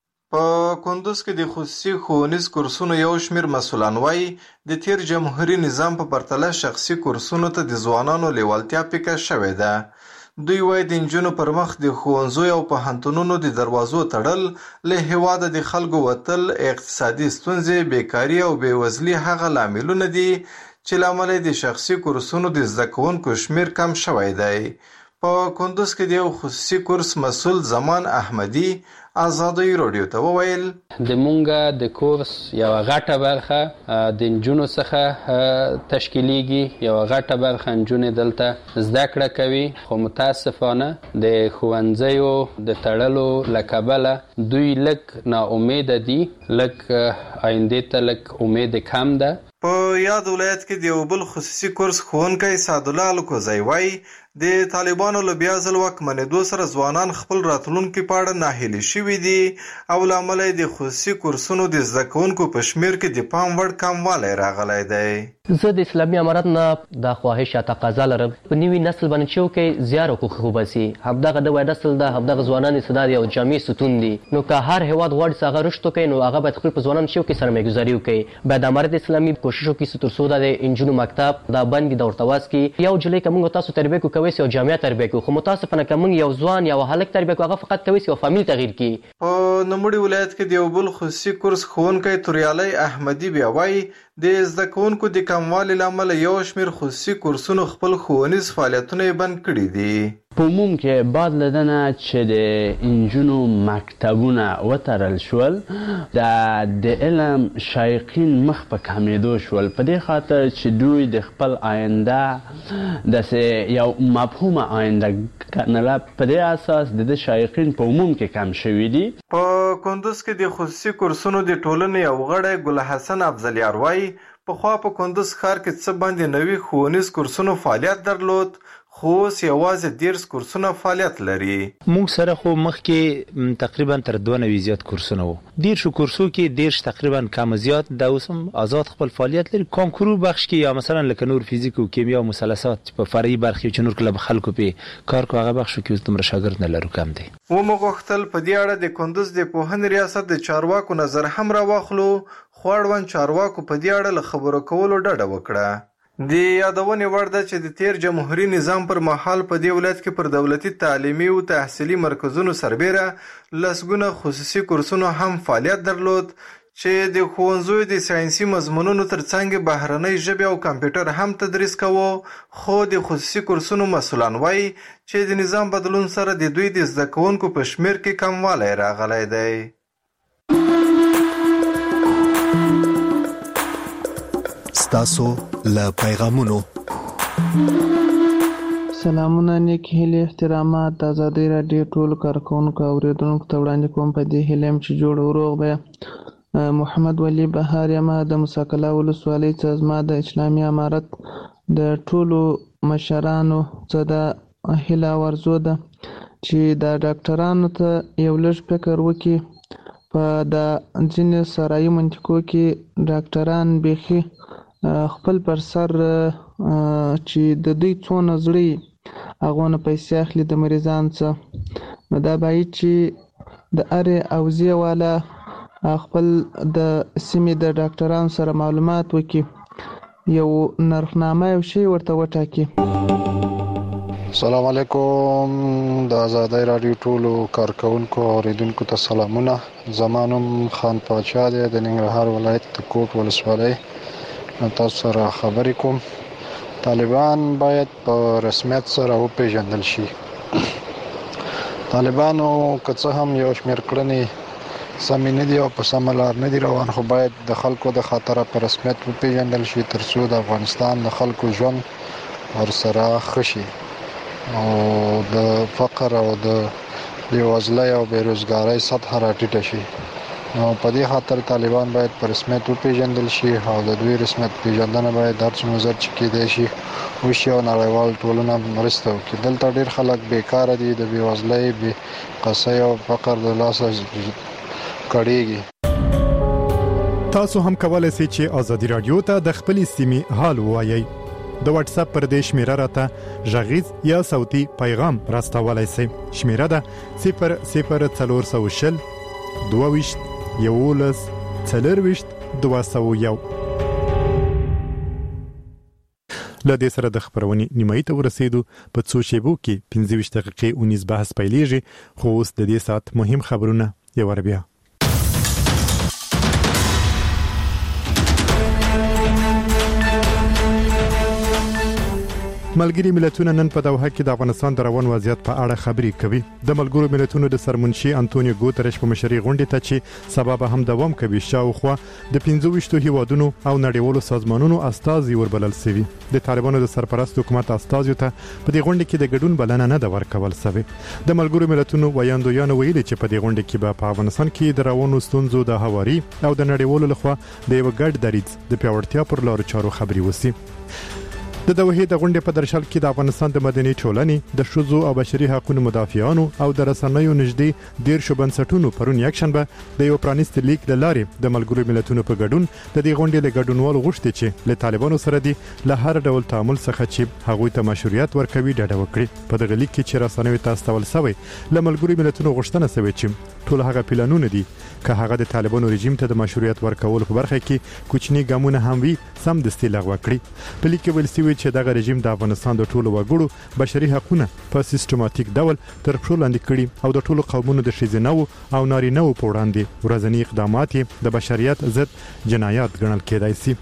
په کندوز کې د خصوصي ښوونیز کورسونو یو شمیر مسؤلان وایي د تیر جمهوریت نظام په پرتله شخصي کورسونو ته د ځوانانو لیوالتیا پیکه شوې ده. دوی وایي د نجونو پر مخ د ښوونځیو او پوهنتونونو د دروازو تړل، له هېواده د خلکو وتل، اقتصادي ستونزې، بیکاري او بېوزلي هغه لاملونه دي چې له امله د شخصي کورسونو د زده کوونکو شمیر کم شوی دی. په کندوز کې د یو خصوصي کورس مسؤل زمان احمدي آزادۍ راډیو ته وویل د مونږه د کورس یو غټه برخه د نجونو څخه تشکیلیږي، یو غټه برخه نجونې دلته زده کړه کوي، خو متاسفانه د ښوونځیو د تړلو له کبله دوی لږ ناامیده دي، لږ آینده ته لږ امید کم ده. په یاد ولایت کې د یو بل خصوصي کورس ښوونکی سعدالله الکوزی وایي د طالبانو له بیا ځل واکمنېدو سره ځوانان خپل راتلونکي په اړه ناهیلي شوي دي او له امله د خصوصي کورسونو د زده کوونکو په شمیر کې د پام وړ کموالی راغلی دی. زه د اسلامي امارت نه دا خواهش یا تقاضا لرم په نوي نسل باندې چې وکړي زیار حقوق وباسي. همدغه د وای نسل ده، همدغه ځوانان استعداد یو جامع ستون دي. نو که هر هیواد غواړي چې هغه رشد وکړي نو هغه باید خپل په ځوانانو چې وکړي سرمایه‌ګذاري وکړي. باید امارت اسلامي کوشش وکړي چې تر څو د انجونو مکتب دا بند د ورته واس کې یو جلۍ که موږ تاسو تربیه کوو کوي او جامعه تربیه کوو، خو متاسفانه که موږ یو ځوان یا هلک تربیه کوو هغه فقط کوي او فامیل تغییر کړي. په نوموړي ولایت کې د یو بل خصوصي کورس ښوونکی توریالی احمدي بیا وایي د زده کوونکو د کموالي له امله یو شمېر خصوصي کورسونو خپل ښوونیز فعالیتونه یې بند کړي دي. په عموم کې بعد له نه چې د انجونو مکتبونه وتړل شول د علم شایقین مخ په کمېدو شول، په دې خاطر چې دوی د خپل آینده داسې یو مفهومه آینده ګڼله، په دې اساس د شایقین په عموم کې کم شوي دي. په کندوز کې د خصوصي کورسونو د ټولنې یو غړی ګل حسن افضلیار وایي پخوا په کندوز ښار کې څه باندې نوي ښوونیز کورسونو فعالیت درلود، خو اوس یوازې دیرش کورسونه فعالیت لري. موږ سره خو مخکې تقریبا تر دوه نوي زیات کورسونه وو. دیرشو کورسو کې دیرش تقریبا کم زیات دا اوس هم آزاد خپل فعالیت لري. کانکورو بخش کې یا مثلا لکه نور فیزیک او کیمیا او مثلثات په فرعي برخې چې نور کله خلکو په کار کو هغه بخشو کې دومره شاګرد نه لرو، کم دی. و مو غوښتل په دې اړه د کندوز د پوهنې ریاست د چارواکو نظر هم راواخلو، خو اړوند چارواکو په دې اړه له خبرو کولو ډډه وکړه. د یادونې وړ ده چې د تیر جمهوري نظام پر مهال په دې ولایت کې پر دولتي تعلیمي او تحصیلي مرکزونو سربیره لسګونه خصوصي کورسونو هم فعالیت درلود چې د ښوونځیو د ساینسي مضمونونو ترڅنګ بهرنۍ ژبې او کمپیوټر هم تدریس کوو. خو د خصوصي کورسونو مسؤلان وایي چې د نظام بدلون سره د دوی د زده کوونکو په شمیر کې کموالی راغلی دی. ستاسو له پیغامونو سلامونه، نیک هیلې، احترامات د ازادۍ راډیو ټولو کارکوونکو او اورېدونکو ته وړاندې کوم. په دې هیله یم چې جوړ او روغ به. محمد ولی بهار یم د موسی قلعه ولسوالۍ څخه. زما د اسلامي امارت د ټولو مشرانو څخه دا هیله او ارزو ده چې د ډاکټرانو ته یو لږ فکر وکړي. په د ځینې سرایي منطقو کې ډاکټران بیخي خپل پر سر چې د دوی څونه زړه هغه نه پیسې اخلي د مریضان څخه، نو دا باید چې د هرې حوزې والا خپل د سیمې د ډاکټرانو سره معلومات وکړي، یو نرخنامه یو شی ورته وټاکي. السلام علیکم، د ازادۍ راډیو ټولو کارکوونکو او اوریدونکو ته سلامونه. زما نوم خان پاچا دی، د ننګرهار ولایت د کوټ ولسوالۍ تاسو سره خبرې کوم. طالبان باید په رسمیت سره وپیژندل شي. طالبانو که څه هم یو شمېر کړنې سمې نه دي او په سمه لار نه دي روان، خو باید د خلکو د خاطره په رسمیت وپیژندل شي تر څو د افغانستان د خلکو ژوند ورسره ښه شي او د فقر او د بېوزلۍ او بېروزګارۍ سطحه راټیټه شي. نو په دې خاطر طالبان باید په رسمیت وپیژندل شي او د دوی رسمیت پیژندنه باید هر څومره ژر چې کېدای شي وشي او نړیوال ټولنه مرسته وکړي. دلته ډېر خلک بیکاره دي، د بېوزلۍ، بېقصۍ او فقر د لاسه کړېږي. تاسو هم کولای شئ چې ازادي رادیو ته د خپلې سیمې حال ووایئ. د واتس اپ پر دې شمیره راته غږیز یا صوتي پیغام راستولای شئ. شمیره ده صفر صفر څلور سوه شل دوه ویشت یولس څلرویشت دوه سوه یو. له دې سره د خبرونې نیمایي ته ورسېدو. په څو شیبو کې پنځه ویشت دقیقې اونیز بحث پیلېږي، خو اوس د دې ساعت مهم خبرونه یو بیا. ملګری ملتونه نن په دوحه کې د افغانستان د روان وضعیت په اړه خبرې کوي. د ملګرو ملتونو د سرمنشي انټونیو ګوتریش په مشرۍ غونډې ته چې سبب هم دوام کوي، شاوخوا د پنځه ویشت هیوادونو او نړیوالو سازمانونو استازي وربلل شوي. د طالبانو د سرپرست حکومت استازیو ته په دې غونډه کې د ګډون بلنه نه ده ورکول شوې. د ملګرو ملتونو ویاندویانو ویلي چې په دې غونډه کې به په افغانستان کې د روانو ستونزو د هواري او د نړیوالو لخوا د یو ګډ دریځ د پیاوړتیا پر لارو چارو خبرې وشي. د دوحې د غونډې په درشل کې د افغانستان د مدني ټولنې، د ښځو او بشري حقوقو مدافعانو او د رسنیو نږدې دیرشو بنسټونو پرون یکشنبه د یو پرانیستي لیک له لارې د ملګرو ملتونو په ګډون د دې غونډې له ګډونوالو غوښتي چې له طالبانو سره دي له هر ډول تعامل څخه چې هغوی ته مشروعیت ورکوي ډډه وکړي. په دغه لیک کې چې رسنیو ته استول شوی له ملګرو ملتونو غوښتنه شوې چې ټول هغه پلانونه دي که هغه د طالبانو رژیم ته د مشروعیت ورکول په برخه کې کوچني ګامونه هم وي سم دستي لغوه کړي. په لیک کې ویل شوی چې دغه رژیم د افغانستان د ټولو وګړو بشري حقوقونه په سیستماتیک ډول تر پښو لاندې کړي او د ټولو قومونو د ښځینه‌و او نارینه‌و په وړاندې ورځنی اقدامات د بشریت ضد جنایات ګڼل کېدای شي.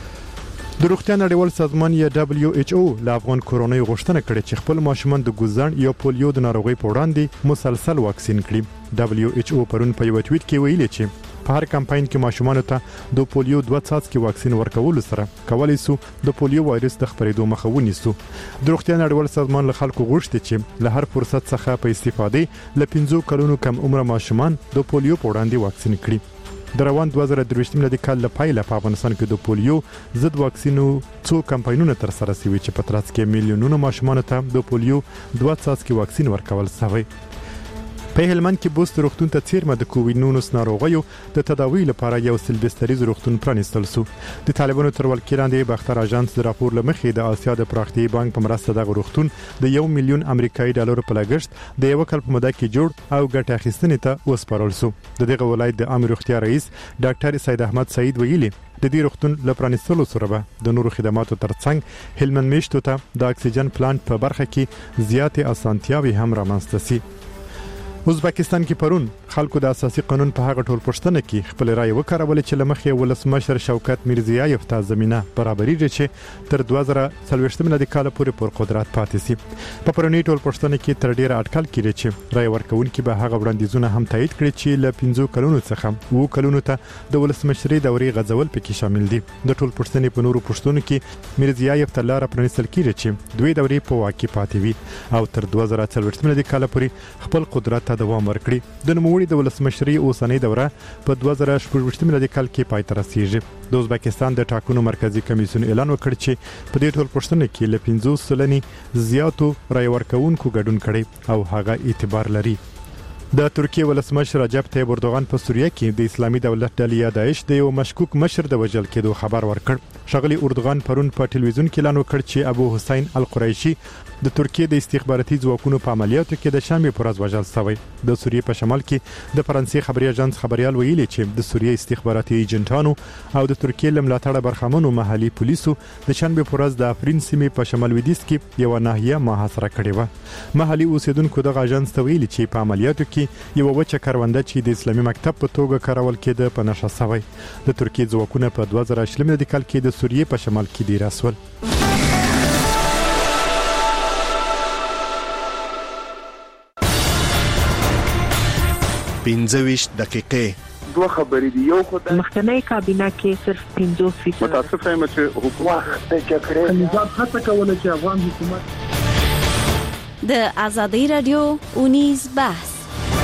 د روغتیا نړیوال سازمان یا دبليو ایچ او له افغان کورونې غوښتنه کړې چې خپل ماشومان د ګوزن یا پولیو د ناروغۍ په وړاندې مسلسل واکسین کړي. دبليو ایچ او پرون په یو ټویټ کې ویلي چې په هر کمپاین کې ماشومان ته د پولیو دوه څاڅکي واکسین ورکول سره کولای شو د پولیو وایرس د خپرېدو مخه ونیسو. د روغتیا نړیوال سازمان له خلکو غوښتي چې له هر فرصت څخه په استفادې له پنځو کلونو کم عمر ماشومان د پولیو په وړاندې واکسین کړي. د روان دوه زره درویشت میلادي کال له پیله په افغانستان کې د پولیو ضد واکسینو څو کمپاینونه تر سره شوي چې په ترڅ کې میلیونونو ماشومان ته د پولیو دوه څاڅکي واکسین ورکول شوی. په هلمند کې بوست روغتون ته څیرمه د کووډ نولس ناروغیو د تداوی لپاره یو سلبستریز روغتون پرانیستل شو. د طالبانو تر ولکې لاندې باختر اژانس د راپور لمخې د آسیا د پراختیایي بانک په مرسته دغه روغتون د یو میلیون امریکایي ډالر په لګښت د یو کال په موده کې جوړ او ګټه اخیستنې ته وسپارل شو. د دغه ولایت د عام روغتیا رئیس ډاکټر سید احمد سعید ویلي د دې روغتون له پرانیستلو سره به د نورو خدماتو ترڅنګ هلمند میشتو ته د اکسیجن پلانټ په برخه کې زیاتې اسانتیاوې هم رامنځته شي. ازبکستان کې پرون خلکو د اساسي قانون په هغه ټول پښتنه کې خپل رائے وکړول چې لمخې ولسمشر شوکت میرزیایف ته زمينه برابرېږي چې تر دوه زره څلوېښت میلادي کال پورې پر قدرت پاتې شي. په پرونی ټول پښتنه کې تر ډیره اټکل کړي چې رائے ورکونکي به هغه وړاندیزونه هم تایید کړي چې له پنځو کلونو څخه وو کلونو ته د ولسمشري دورې غځول پکې شامل دي. د ټول پښتنې په نورو پښتنو کې میرزیایف ته لار پرانیستل کیږي چې دوی دورې په واقع پاتې وي او تر دوه زره څلوېښت میلادي کال پورې خپل قدرت ته دوام ورکړي. د نوموړي د ولسمشري اوسنۍ دوره په دوه زره شپږ میلادي کال کې پای ته رسیږي. د ازبکستان د ټاکنو مرکزی کمیسیون اعلان وکړ چې په دې ټول پښتنه کې له پنځوس سلنې زیاتو رای ورکوونکو ګډون کړي او هغه اعتبار لري. د ترکیه ولسمشر رجب طیب اردوغان په سوریه کې د اسلامي دولت ډلې داعش د یو مشکوک مشر د وژل کېدو خبر ورکړ. شغلی اردوغان پرون په ټلویزیون کې اعلان وکړ چې ابو حسین القریشي د ترکیه د استخباراتي ځواکونو په عملیاتو کې د شنبه پر ورځ وژل شوی. د سوریه په شمال کې د فرانسې خبري اژانس خبريال ویلي چې د سوریه استخباراتي ایجنټانو او د ترکیه لملاتړ برخمنو محلي پولیسو د شنبه پر ورځ د افرین سیمې په شمال لویدیځ کې یو ناحیه محاصره کړې و. محلي اوسیدونکو د اژانس ته ویلي چې په عملیاتو کې یو وچه کرونده چې د اسلامي مکتب په توګه کارول کېده په نشه شوی. د ترکیه ځواکونه په دوه زره شل میلادي کال کې د سوریه په شمال کې دي رسول. پنځه ویشت دقیقې. دوه خبرې دي. یو خدای مخکنی کابینه کې صرف پنځوس فیصد متاسف یم چې حکومت د جګړې نظام هڅه کوله چې افغان حکومت د ازادي رادیو اونیز بحث.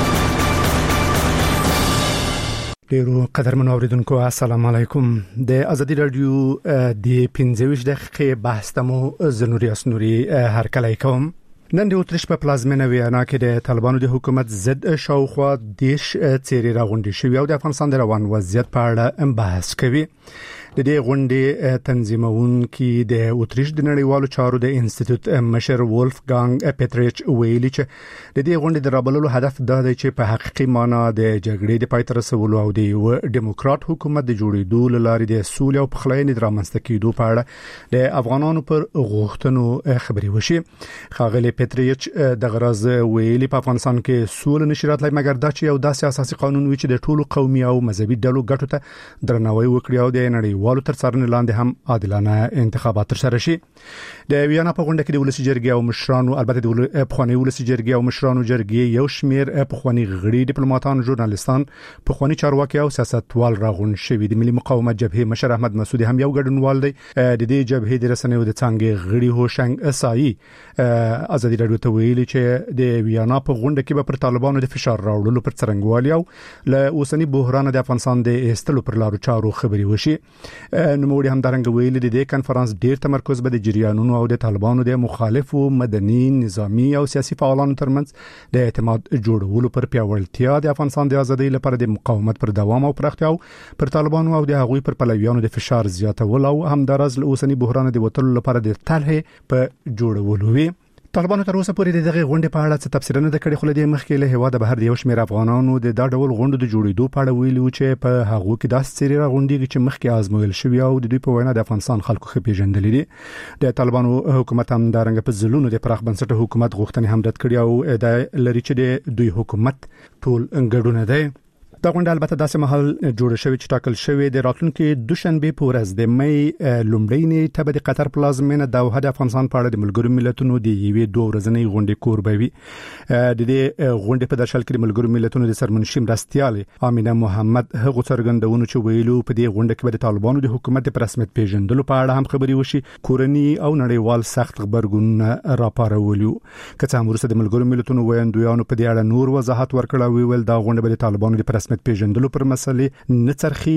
ډیرو قدرمنو اوریدونکو السلام علیکم. د ازادي رادیو د پنځه ویشت دقیقې بحث تمو زنوري اسنوري هر کله کوم. نن د اتریش په پلازمینه ویانا کې د طالبانو د حکومت ضد شاوخوا دیش چیرې راغونډې شوې او د افغانستان د روان وضعیت په اړه بحث کوي. د دې غونډې تنظیمونکي د اتریش د نړیوالو چارو د انسټیټیوټ مشر وولفګانګ پیټریچ ویلي چې د دې غونډې د رابللو هدف دا دی چې په حقیقي معنی د جګړې د پای ته رسولو او د یو ډیموکرات حکومت د جوړېدو لپاره د سولې او پخلاینې د رامنځته کېدو په اړه د افغانانو پر غوښتنو خبرې وشي. ښاغلی پیټریچ د غرض ویلي په افغانستان کې سولې نشرات لای مګر دا چې یو داسې اساسي قانون وي چې د ټولو قومي او مذهبي ډلو ګټو ته درناوی وکړي او د نړیوالو والو تر څارنې لاندې هم عادلانه انتخابات ترسره شي. د ویانا په غونډه کې د ولسی جرګې او مشرانو البته د پخوانی ولسی جرګې او مشرانو جرګې یو شمیر پخوانی غړي ډیپلوماټان ژورنالیستان پخوانی چارواکي او سیاستوال راغونډ شوي. د ملي مقاومت جبهه مشر احمد مسعودي هم یو ګډونوال دی. د دې جبهې د رسنیو د څنګه غړي هوشنګ اسایي ازادي رادیو ته ویلي چې د ویانا په غونډه کې به پر طالبانو د فشار راوړلو پر څرنګوالي او له اوسنی بحران د افغانستان د استلو پر لارو چارو خبري وشي. نوموړي هم درنګ ویلي د دې کانفرنس ډیر تمرکز به د جریانونو او د طالبانو د مخالفو مدني نظامی او سیاسي فعالانو ترمنځ د اعتماد جوړولو پر پیاوړتیا د افغانستان د ازادۍ لپاره د مقاومت پر دوام او پراختیا پر طالبانو او د هغوی پر پلویانو د فشار زیاتول او همدارز له اوسنی بحران د وټلو لپاره د طرحې په جوړولو وی. طالبانو تر اوسه پورې دغه غونډې په اړه څه تفسیر نه کړي خو د مخکې له هوا د بهر د یو شمېر افغانانو د دا ډول غونډو د جوړېدو په اړه ویلي چې په هغه کې داسې سری راغونډې چې مخکې آزمویل شوی او د دوی په وینا د افغانستان خلکو خپې پیژندلې دي. د طالبانو حکومت هم د رنګ په زلونو د پراخ بنسټه حکومت غوښتنې هم رد کړې او د لری چې د دوی حکومت ټول ګډونه دی. دا غونډه البته داسې محل جوړ شوی چې ټاکل شوی د راتلونکي دوشنبه په ورځ د مې لومړی نیټه به د قطر پلازمینه دوحه د افغانستان په اړه د ملګرو ملتونو د یوې دوه ورځنۍ غونډې کوربوي. د دې غونډې په درشل کې د ملګرو ملتونو د سرمنشي مرستيال امینه محمد هغه څرګندونه چې ویلو په دې غونډه کې به د طالبانو د حکومت په رسمیت پیژندلو په اړه هم خبري وشي. کورنی او نړیوال سخت خبرګون راپارولو. که څه هم ورسره د ملګرو ملتونو ویاندویانو په دې اړه نور وضاحت ورکړی ویل دا غونډه به د طالبانو د رسمیت پیژندلو پر مسلې نڅرخي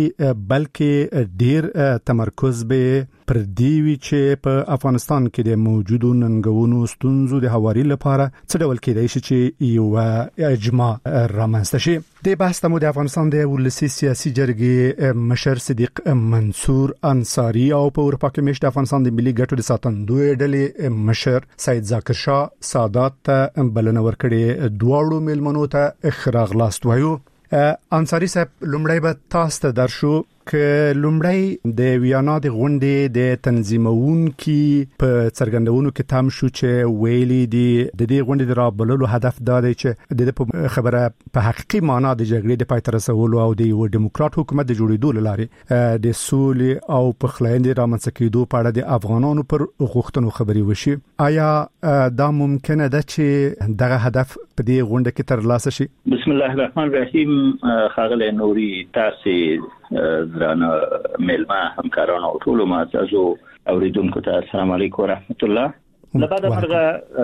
بلکې ډیر تمرکز به پر دی وی چې په افغانستان کې د موجودو ننګونو ستونزو د حواري لپاره څه ډول کېدای شي چې یو اجماع رامنځته شي. د بحث تمو د افغانستان د ولسی سیاسي جرګې مشر صدیق منصور انصاری او په اروپا کې مشت افغانستان د ملي ګټو د ساتندوی ډلې مشر سید ذاکر شاه سادات ته بلنه ورکړې. دواړو ملمنو ته اخراغ لاست وایو. انصاری صاحب لومړی به تاسو ته درشو ک لومړی د ویانا د غونډې د تنظیمونکي په څرګندونو کې تام شو چې ویلي دي د دې غونډې د رابللو هدف دا دی چې د خبره په حقيقي معنی د جګړې د پای ته رسولو او د یو ډیموکرات حکومت د جوړېدو لپاره د سولې او پخلاینې رامنځته کېدو په اړه د افغانانو پر غوښتنو خبري وشي. آیا دا ممکنه ده چې دغه هدف په دې غونډه کې ترلاسه شي؟ بسم الله الرحمن الرحیم. خاغله نوري تاسو درانه ملما همکارانو او ټول معززو اوریدونکو ته السلام علیکم ورحمت الله. لبعد مرغه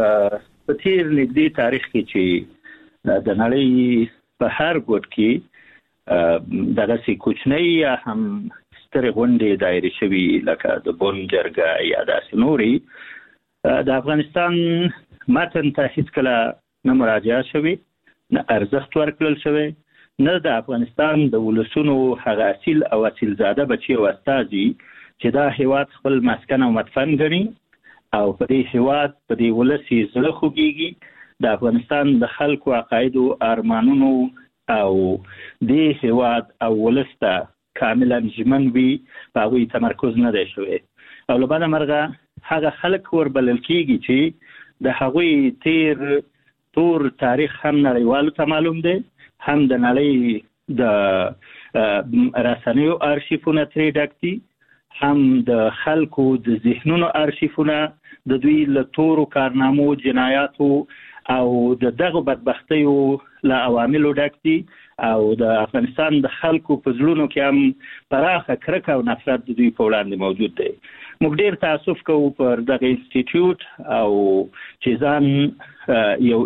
په تیر نږدې تاریخ کې چې د نړۍ په هر ګوټ کې دغه سي کوچنی هم ستر غونډې دایره شوی لکه د بون جرګه یا د نوري د افغانستان متن ته هیڅ کله نه مراجعه شوی نه ارزښت ورکړل شوی نه د افغانستان د ولسونو هغه اصیل او اصیل زاده بچي او استازي چې دا هیواد خپل مسکن او مدفن ګڼي او په دې هیواد په دې ولسي زړه خوږيږي د افغانستان د خلکو عقاید او ارمانونو او دې هیواد او ولسته کاملا ژمن وي په وی تمرکز نه دی شوی. او لبعد مرغه هغه خلک وربلل کیږي چې د هغوی تیر تور تاریخ هم نړیوالو ته معلوم دی، هم د نړۍ د رسنیو ارشیفونه ترې ډک دي، هم د خلکو د ذهنونو ارشیفونه د دوی له تورو کارنامو، جنایاتو او د دغه بدبختیو له عواملو ډک دي او د افغانستان د خلکو په زړونو کې هم پراخه کرکه او نفرت د دوی په وړاندې موجود دی. موږ ډیر تاسف کوو پر دغه انسټیټیوټ او چې ځان یو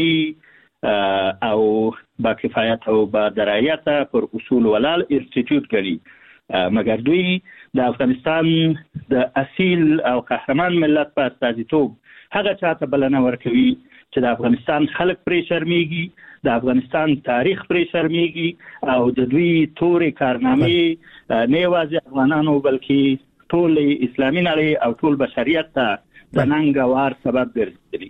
علمي او با کفایت او با درایت پر اصول ولال انسټیټیوټ ګڼي، مګر دوی د افغانستان د اصیل او قهرمان ملت په استازیتوب هغه چاته بلنه ورکوي چې د افغانستان خلک پرې شرمېږي، د افغانستان تاریخ پرې شرمېږي او د دوی تورې کارنامې نه یوازې افغانانو بلکې ټول اسلامي نړۍ او ټول بشریت ته د ننګ وار سبب ګرځي.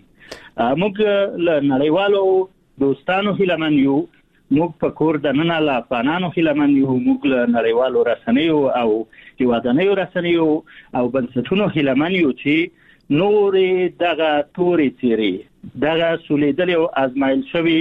موږ له نړیوالو دوستانو هیلمن یو، موږ په کور د نن له افغانانو هیلمن یو، موږ له نړیوالو رسنیو او هیوادنیو رسنیو او بنسټونو هیلمن یو چې نورې دغه تورې څیرې دغه سولیدلې او ازمایل شوي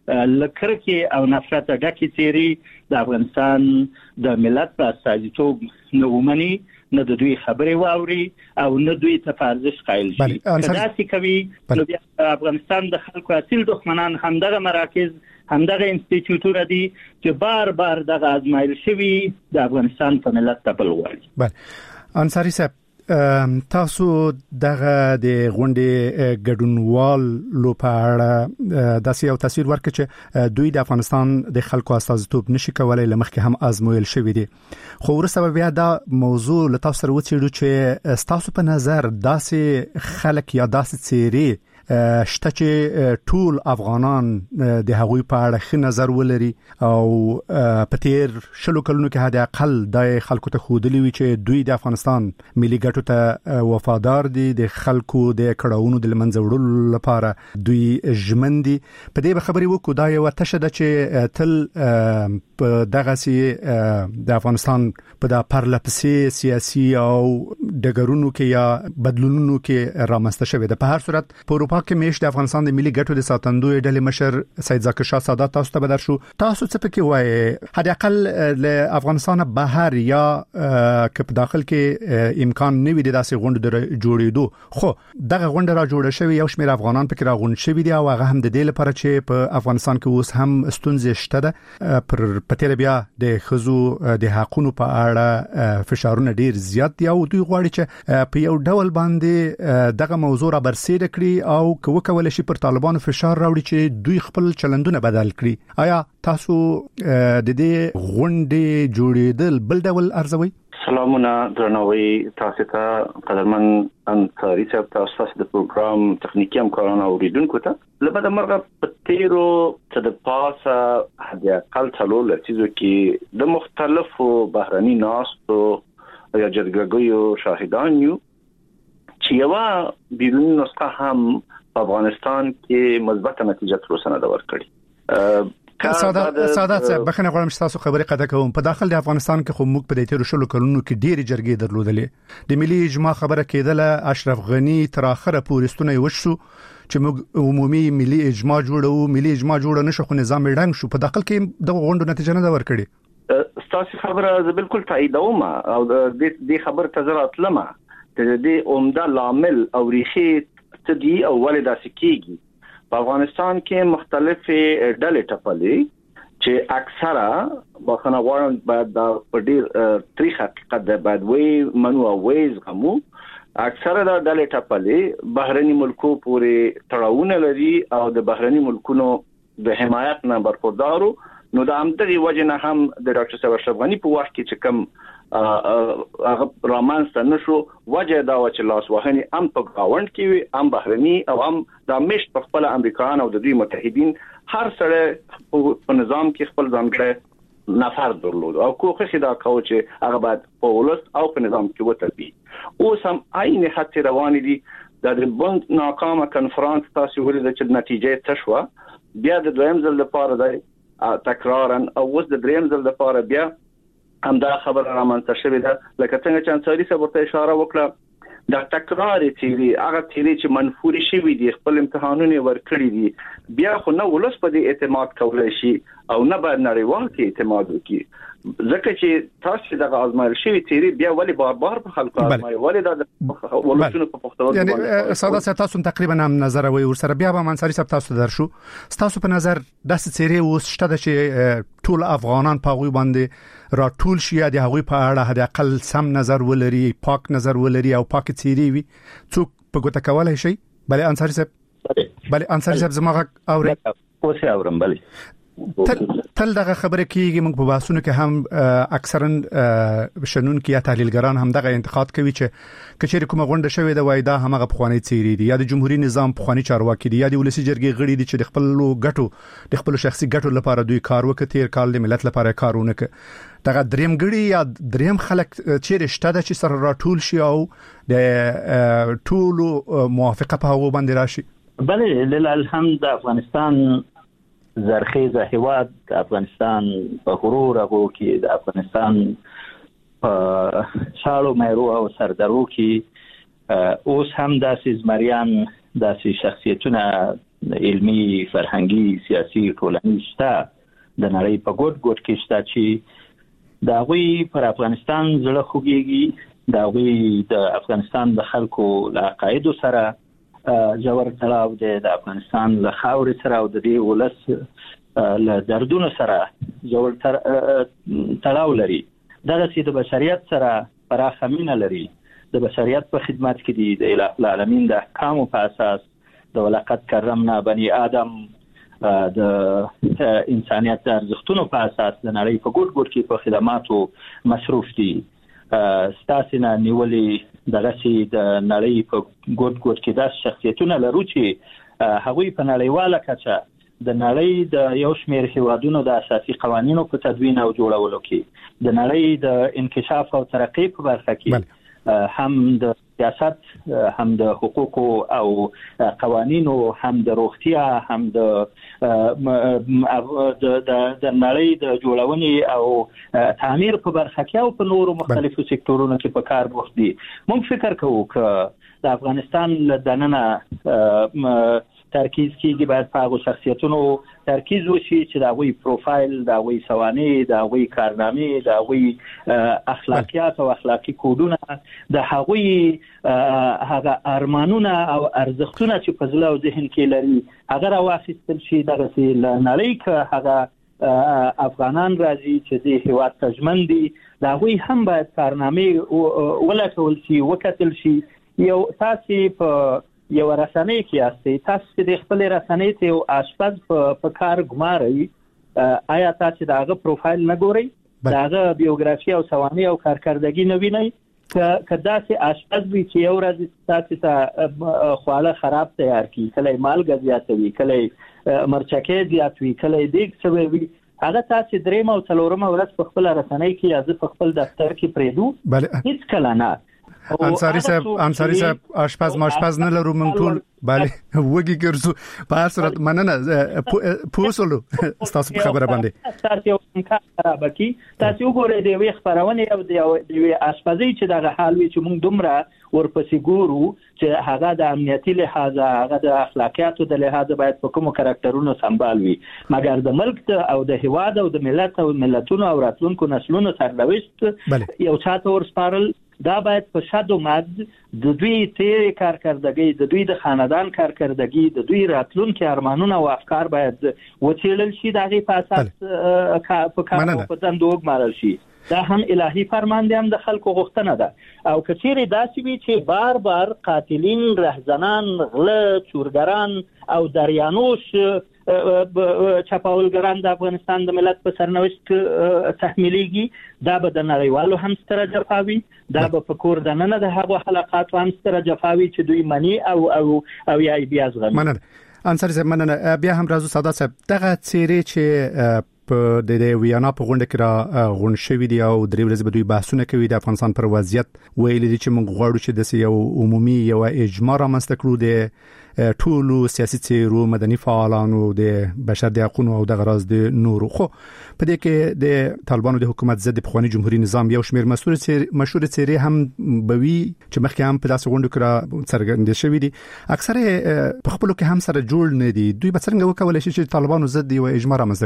لکرکې او نفرت ډکې څیرې د افغانستان د ملت په استازیتوب نه ومني، نه د دوی خبرې واوري او نه دوی ته په ارزښت قایل شي. که داسې کوي نو بیا افغانستان د خلکو اصیل دښمنان همدغه مراکز همدغه انسټیټیوټونه دي چې بار بار دغه ازمایل شوي د افغانستان په ملت تپل غواړي. بله انصاری صاحب، تاسو دغه د غونډې ګډونوال لو په اړه داسې یو تصویر ورکړ چې دوی د افغانستان د خلکو استازیتوب نشي کولای، لمخکې هم آزمویل شوی دي، خو وروسته بیا دا موضوع له تاسو سره وڅېړو چې تاسو په نظر داسې خلک یا داسې څیرې شته چې ټول افغانان د هغوی په اړه ښه نظر ولري او په تیر شلو کلونو کې حد اقل د خلکو ته ښودلي وي چې دوی د افغانستان ملي ګټو ته وفادار دي، د خلکو د کړاوونو د منځه وړلو لپاره دوی ژمن دي. په دې به خبرې وکړو، دا یوه تشه ده چې تل په دغسې د افغانستان په د پرلپسې سیاسي او ډګرونو کې یا بدلونونو کې رامنځته شوې ده. په هر صورت په اروپا کې میش د افغانستان د ملي ګټو د ساتندوی ډلې مشر سید ذاکر شاه سادات تاسو ته بدر شو، تاسو څه پکې وایي؟ حد اقل له افغانستان بهر یا که په داخل کې امکان نه وي د داسې غونډو د جوړېدو، خو دغه غونډه را جوړه شوې، یو شمېر افغانان پکې راغونډ شوي دي او هغه هم د دې لپاره چې په افغانستان کې اوس هم ستونزې شته ده. پر پتیر بیا د ښځو د حقونو په اړه فشارونه ډیر زیات دي او دوی غواړي چې په یو ډول باندې دغه موضوع را برسېره کړي او که وکولای شي پر طالبانو فشار راوړي چې دوی خپل چلندونه بدل کړي. آیا تاسو د دې غونډې جوړېدل بل ډول ارزوي؟ سلامونه درنوي تاسو ته قدرمن انصاری صاحب، تاسو د پروګرام تخنیکی همکاران او اوریدونکو ته لبد مرغه په تیرو څه د پاسه حد اقل څلور لسیزو کې د مختلفو بهرني ناستو یا جرګهګیو شاهدان یو چې یو بیرونی نسخه هم په افغانستان کې مثبت نتیجه تر اوسه نه ورکړي. ساده ساده څه بخنه غواړم چې تاسو خبرې قطع کوم. په داخل د افغانستان کې خو موږ په دې تیر شلو کلونو کې ډېری جرګې درلودلې، د ملي اجماع خبره کېدله، اشرف غنی تر اخره پورې ستونه وشو چې موږ عمومي ملي اجماع جوړو، ملي اجماع جوړ نه شو خو نظام رنګ شو. په داخل کې د غونډو نتیجه نه ورکړي. تاسو خبره زه بالکل تاییدوم او د دې خبره تزرات لمه ته د عمده لامل او ریښې تدي او ولدا سکیږي. په افغانستان کې مختلفې ډلې ټپلې چې اکثره بخنه غواړم بعد د پډیر تاریخ حقیقت د بعد وی منو او ویز غمو اکثره د ډلې ټپلې بهرني ملکو پورې تړاونه لري او د بهرني ملکونو د حمایت نه برخوردارو. نو د همدغه وجه نه هم د ډاکټر صاحب اشرف غنی په وخت کې چې کوم هغه رامنځته نشو، وجه دا و چې لاس وهني هم په گاوند کې وي، هم بهرني او هم د مشت په خپل امریکایان او د دوی متحدین هر سره په نظام کې خپل ځانګړی نفر درلود او کوخه دا کاوه چې هغه بعد په ولست او په نظام کې وتربي. اوس هم عین حتی روان دي د بند ناکامه کنفرانس تاسو ولید چې نتیجه تشوه بیا د دویم ځل لپاره د تکرارا او اوس د دریم ځل لپاره بیا هم دا خبره رامنځته شوې ده. لکه څنګه چې انصاری صاحب ورته اشاره وکړه، دا تکرار تیری هغه تیری چې منفوري شوی دي، خپل امتحانونه ورکړي دي، بیا خو نه ولس په دې اعتماد کولای شي او نه به نړیوال کې اعتماد وکړي. ځکه چې تاسو د آزمایل شوی تیری بیا ولی بار بار په خلکو آزمایي ولی د ولوشونو په پښتو یعنی ساده تاسو تقریبا هم نظر وي ورسره بیا به منصری صاحب تاسو درشو تاسو په نظر د تیری اوس شته چې ټول افغانان په غوي باندې را ټول شي د هغوی په اړه د اقل سم نظر ولري پاک نظر ولري او پاک تیری وي څوک په ګوته کولای شي بلې انصاری صاحب بلې انصاری صاحب زموږ اوري اوس اورم بلې تل تل دغه خبره کیږي موږ په باسونو کې هم اکثرا شنون کې یا تحلیلګران هم دغه انتقاد کوي چې کچېری کومه غونډه شوې ده وای دا همغه پخوانی تیری دي یا د جمهوریت نظام پخوانی چارواکي دي یا د ولسی جرګې غړي دي چې د خپل ګټو د خپل شخصي ګټو لپاره دوی کار وکړي تیر کال د ملت لپاره کارونه کوي دغه دریم غړي یا دریم خلک چې رشتہ ده چې سره راټول شي او د ټول موافقه په هغه باندې راشي بله لله الحمد افغانستان زرخیزه هیواد افغانستان په غرور هغه کې د افغانستان په شالو مېرو او سردارو کې اوس هم داسې زمریان داسې شخصیتونه علمي فرهنګي سیاسي ټولنیز شته د نړۍ په ګوټ ګوټ کې شته چې دا غوي پر افغانستان زړه خوږيږي دا غوي د افغانستان د خلکو له عقاید سره جوړ تړاو د افغانستان له خاورې سره او د دې ولس له دردونو سره جوړ تړاو لري دا چې د بشریت سره پراخه مینه لري د بشریت په خدمت کې دي د الٰه العالمین د احکامو په اساس د ولقد کرمنا بني آدم د انسانیت د ارزښتونو په اساس د نړۍ په ګوټ ګوټ کې په خدماتو مصروف دي ستاسو نه نیولې دغه چې د نړۍ په ګوټ ګوټ کې د شخصیتونو لرو چې هغوی په نړیواله کچه د نړۍ د یو شمېر هیوادونو د اساسي قوانینو په تدوین او جوړولو کې د نړۍ د انکشاف او ترقۍ په برخه کې هم د سیاست هم د حقوقو او قوانینو هم د روغتیا هم د د نړۍ د جوړونې او تعمیر په برخه کې او په نورو مختلفو سکتورونو کې په کار بوخت دي موږ فکر کوو چې د افغانستان دننه ترکیز کیږي باید په هغه شخصیتونو ترکیز وشي چې دا غوي پروفایل دا غوي سوانه دا غوي کارنامې دا غوي اخلاقیات او اخلاقی کودونه د هغوی هغه ارمانونه او ارزښتونه چې په ځل او ذهن کې لري هغه راوخیستل شي دغه چې لنړۍ کې هغه افغانان راځي چې د هیواد تجمن دي دا غوي هم باید کارنامې ولټول شي وکتل شي یو تاسو په یو رسنۍ کې یاستئ تاسو د خپل رسنۍ ته او آشپز په کار ګمارئ آیا تاسو داغه پروفایل نه ګورئ داغه بیوګرافي او سوانح او کارکردګي نه وینئ کدا چې آشپز وی چې یو ورځ تاسو ته خواله خراب تیار کی کله مالګه زیاتوي کله مرچکه زیاتوي کله دیګ سوي هغه تاسو دریم او څلورم ورځ په خپل رسنۍ کې یا په خپل دفتر کې پریدو هیڅ کله نه انصاری صاحب انصاری صاحب آشپز ماشپز نه لرو موږ ټول bale وګي ګرځو په صورت مننه پوسولو تاسو په خبره باندې تاسو یو کار خراب کی تاسو وګورئ د وی خبرونه او د وی آشپزي چې دغه حال وی چې موږ دومره ورپسې ګورو چې هغه د امنیتي لحاظ هغه د اخلاقیاتو د لحاظ باید په کومو کاراکټرونو سمبال وي مګر د ملک او د هواد او د ملت او ملتونو او راتلونکو نسلونو سرنوشت یو چاته ورسپارل دا باید په شادو مد د دوی تیر کارکردګي د دوی د خاندان کارکردګي د دوی راتلونکو ارمانونه او افکار باید وڅېړل شي دغه په اساس په کار په دندوګ مارل شي دا هم الهي فرمان دی هم د خلکو غوښتنه ده او کچېری داسې وي چې بار بار قاتلین رهزنان غله چورګران او دریانوش چاپاولګران د افغانستان د ملت په سرنوشت تحمیلېږي دا به د نړیوالو هم ستره جفاوي دا به په کور دننه د هغو حلقاتو هم ستره جفاوي چې دوی مني او او او یا بیا زغمي مننه انصاری صاحب مننه بیا هم راځو ساده صاحب دغه چیرې چې په د ویانا په غونډه کې را غون شوې دي او درې ورځې به دوی بحثونه کوي د افغانستان پر وضعیت ویل دي چې موږ غواړو چې د یو عمومي یو اجماع رامنځته کړو د ټولو سیاسي څیرو مدني فعالانو د بشر د حقوقو او د غراض د نورو خو په دې کې د طالبانو د حکومت ضد پخوانی جمهوریت نظام یو شمېر مسؤل مشهور څیرې هم بوي چې مخکې هم په داسې غونډو کې را څرګند شوي دي اکثره په خپلو کې هم سره جوړ نه دي دوی به څنګه وکولای شي چې طالبانو ضد یو اجماع رامنځته کړي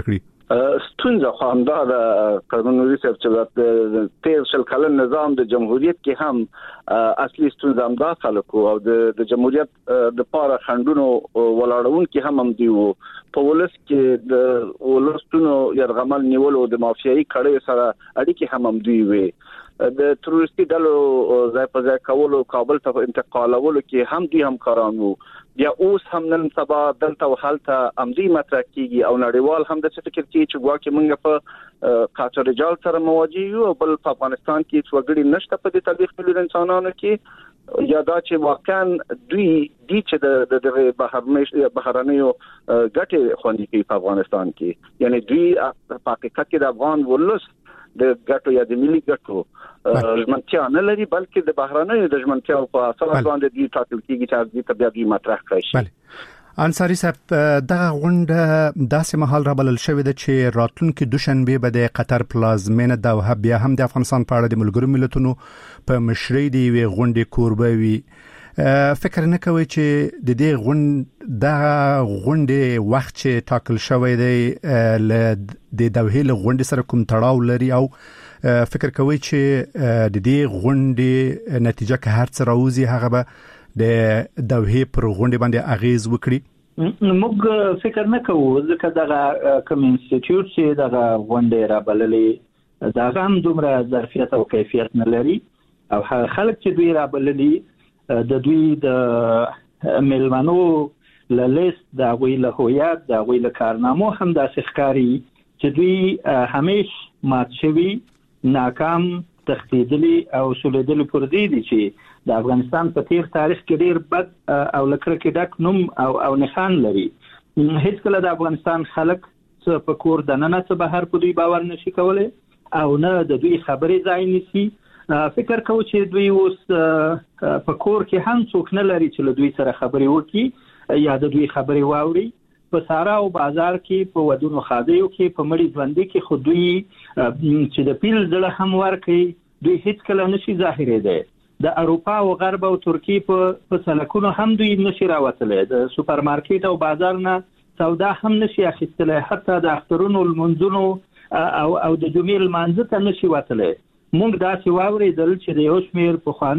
ستونزه خو همدا د قانون نوري صاحب چې د تیر شل کلن نظام د جمهوریت کې هم اصلي ستونزه همدا خلکو او د جمهوریت د پاره خندونو ولاړون کې هم هم دی وو په ولس کې د ولستونو يرغمل نیولو د مافیایي کړي سره اړیکې هم هم دی وي د تروریستي ډلو ځای په ځای کولو کابل ته انتقالولو کې هم دي همکاران وو بیا اوس هم نن سبا دلته وحالته امدي مطرح کیږي او نړیوال هم د څه فکر کوي چې ګواکې موږ په قاچاق رجال سره مواجه یو او بل په افغانستان کې څو غړي نشته په دې تاریخ ملي انسانانو کې یا دا چې واقعا دوی دي چې د د بهرنۍ بهرنیو ګټې خوندي کوي په افغانستان کې یعنی دوی په حقیقت کې د افغان ولس د ګټو یا د ملي ګټو ژمنتیا نه لري بلکې د بهرنیو د ژمنتیا په اساس باندې دوی ټاکل کیږي چې د طبيعي دوی مطرح کړي شي انصاری صاحب دغه غونډه داسې مهال را بلل شوې ده چې راتلونکي دوشنبه به د قطر پلازمینه دوحه بیا هم د افغانستان په اړه د ملګرو ملتونو په مشرۍ دی وی غونډه کوربه وي فکر نه کوي چې د دې غونډ د غونډې وخت چې ټاکل شوی دی د دوحې له غونډې سره کوم تړاو لري او فکر کوي چې د دې غونډې نتیجه که هر څه راوځي هغه به د دوحې پر غونډې باندې اغیز وکړي موږ فکر نه کوو ځکه دغه کوم انسټیټیوټ چې دغه غونډې را بللې دا هم دومره ظرفیت او کیفیت نه لري او خلک چې دوی را بللي د دوی د ملمنو له لیست د غوی له هویت د غوی له کارنامو هم د ښکاری چې دوی همیشه مات شوی ناکام تختیدلی او سولیدلی پر دی دي چې د افغانستان په تیر تاریخ کې ډیر بد او لکه کې ډک نوم او او نښان لري هیڅ کله د افغانستان خلک څه په کور د نن څه بهر په دوی باور نشي کولای او نه د دوی خبرې ځای نشي فکر کوم چې دوی اوس په کور کې هم څوک نه لري چې له دوی سره خبرې وکړي یا د دوی خبرې واوري په سارا او بازار کې په ودونو خادیو کې په مړي ژوندۍ کې خو دوی چې د پیل ځله هم ورکي دوی هیڅ کله نشي ظاهرې ده د اروپا او غرب او ترکی په په سلکونو هم دوی نشي راوتلې د سوپرمارکیټ او بازار نه سودا هم نشي اخیستلې حتی د اخترونو المنځونو او او د جمعې المنځ ته نشي وتلې مونږ داسې واورېدل چې د یو شمېر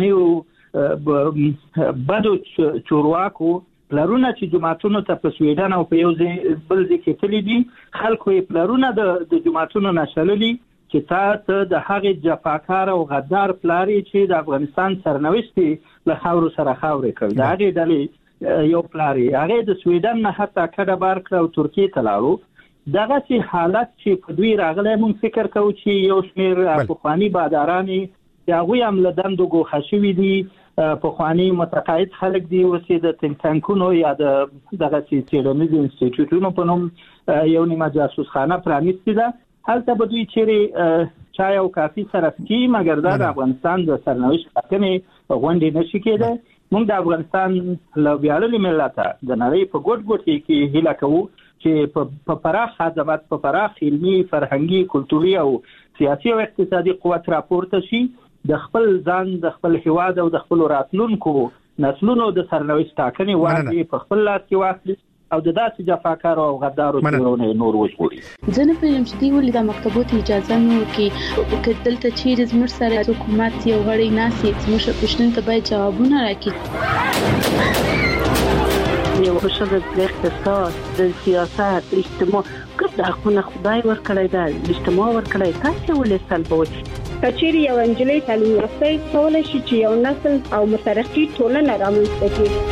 پخوانیو بدو چورواکو پلرونه چې جماعتونو ته په سویډن او په یو بل ځای کې تللي دي خلکو یې پلرونه د جماعتونو نشللي چې تاسو د هغې جفاکار او غدار پلاري چې د افغانستان سرنوشت له خاورو سره خاورې کړ د هغې ډلې یو پلاري هغې د سویډن نه حتی کډه بار کړه او ترکیې ته لاړو دغه سي حالت چې په دوی راغلی مونږ فکر کوو چې یو شمېر پخواني بادارانی یا هغوی هم له دندو ګوښه شوي دي پخواني متقاعد خلک دي اوس یې د تنک تانکونو یا د دغسې څېړنیزو انسټیټیوټونو په نوم یو نیمه جاسوسخانه پرانیستې ده هلته به دوی چیرې چای او کافي صرف کړي مګر دا د افغانستان د سرنوشت ټاکنې غونډې نشي کېدی موږ د افغانستان له ویاړلي ملته د نړۍ په ګوټ ګوټ کې هیله کوو چې په پراخ خدمات په پراخ علمي فرهنګي کلتوري او سیاسي او اقتصادي قوت راپورته شي د خپل ځان د خپل هیواد او د خپل راتلونکو نسلونو د سرنوشت ټاکنې واجب په خپل لاس کې واخلي او د داسې جفاکارو او غدارو ټولونه نور وژغوري ځنه په یم چې دی ولې د مکتبونو اجازه نه ورکړي چې دلته چیرې زموږ سره حکومت یو غړی ناسي زموږ پښتون ته باید جوابونه راکړي یو خوشاله د اقتصاد د سیاست اجتماع ګرد حقونه خدای ورکړی دا اجتماع ورکړی تاسو ولې سلبوي کچېری یو انجلۍ تعلیم یافته کولای شي چې یو نسل او مترقي ټولنه رامنځته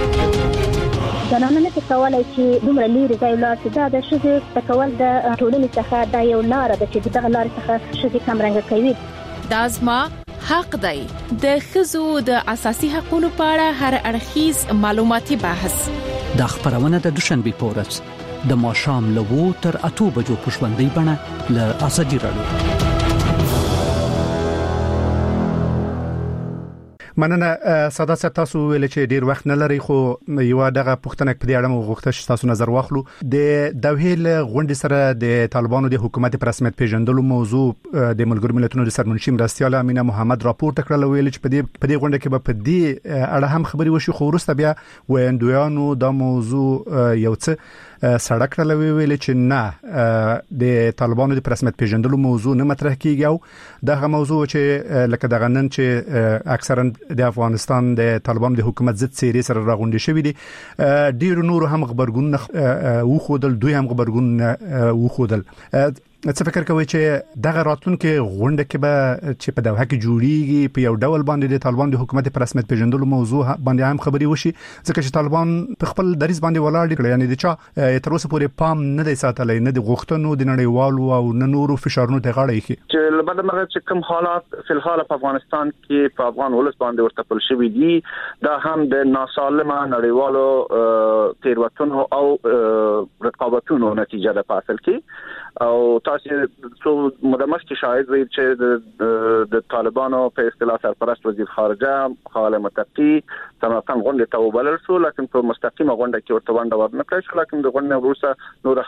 کړي زنانه نه کولای چې دومره لري ځای لاس دا د شذ تکول د ټولنې څخه دا یو لار ده چې دغه لار څخه شذ کم رنګ کوي دا زما حق دی د خزو د اساسي حقوقو په اړه هر اړخیز معلوماتي بحث د خبرونه د دوشنبه پورس د ماشام لوو تر اتو بجو پښوندې بڼه ل ازادي رادیو مننه ساده ست تاسو ویل چې ډیر وخت نه لري خو یو دغه پښتنه په دې اړه مو غوښته چې تاسو نظر واخلو د دوهیل غونډې سره د طالبانو د حکومت پر رسمیت پیژندلو موضوع د ملګرو ملتونو د سرمنشي مرستيال امینه محمد راپور تکړه ویل چې په دې په دې غونډه کې به په دې اړه هم خبري وشي خو وروسته بیا ویندویانو د موضوع یو څه سړک را لوي ویل چې نه د طالبانو د رسمیت پیژندلو موضوع نه مطرح کیږي او دغه موضوع چې لکه دغه نن چې اکثرا د افغانستان د طالبانو د حکومت ضد سیري سره راغونډي شوې دي ډیر نور هم خبرګون و خودل دوی هم خبرګون و خودل څه فکر کوي چې دغه راتلونکو غونډه کې به چې په دوحه کې جوړیږي په یو ډول باندې د طالبان د حکومت پر رسمیت پیژندلو موضوع باندې هم خبري وشي ځکه چې طالبان په خپل دریز باندې ولاړ دي یعنی د چا تر اوسه پورې پام نه دی ساتلای نه د غوښتنو د نړیوالو او نه نورو فشارونو ته غاړه ایښي چې لبد مرغه چې کوم حالات په الحال په افغانستان کې په افغان ولس باندې ورته پل شوی دي دا هم د ناسالمه نړیوالو تیروتنو او رقابتونو نتیجه ده په اصل کې او تاسو څو مدمش کې شاهد وي چې د طالبانو په اصطلاح سرپرست وزیر خارجه خالد متقی سمارقند غونډه ته وبلل شو لکه په مستقیمه غونډه کې ورته ونډه ورنکړل شو لکه د غونډې وروسته نور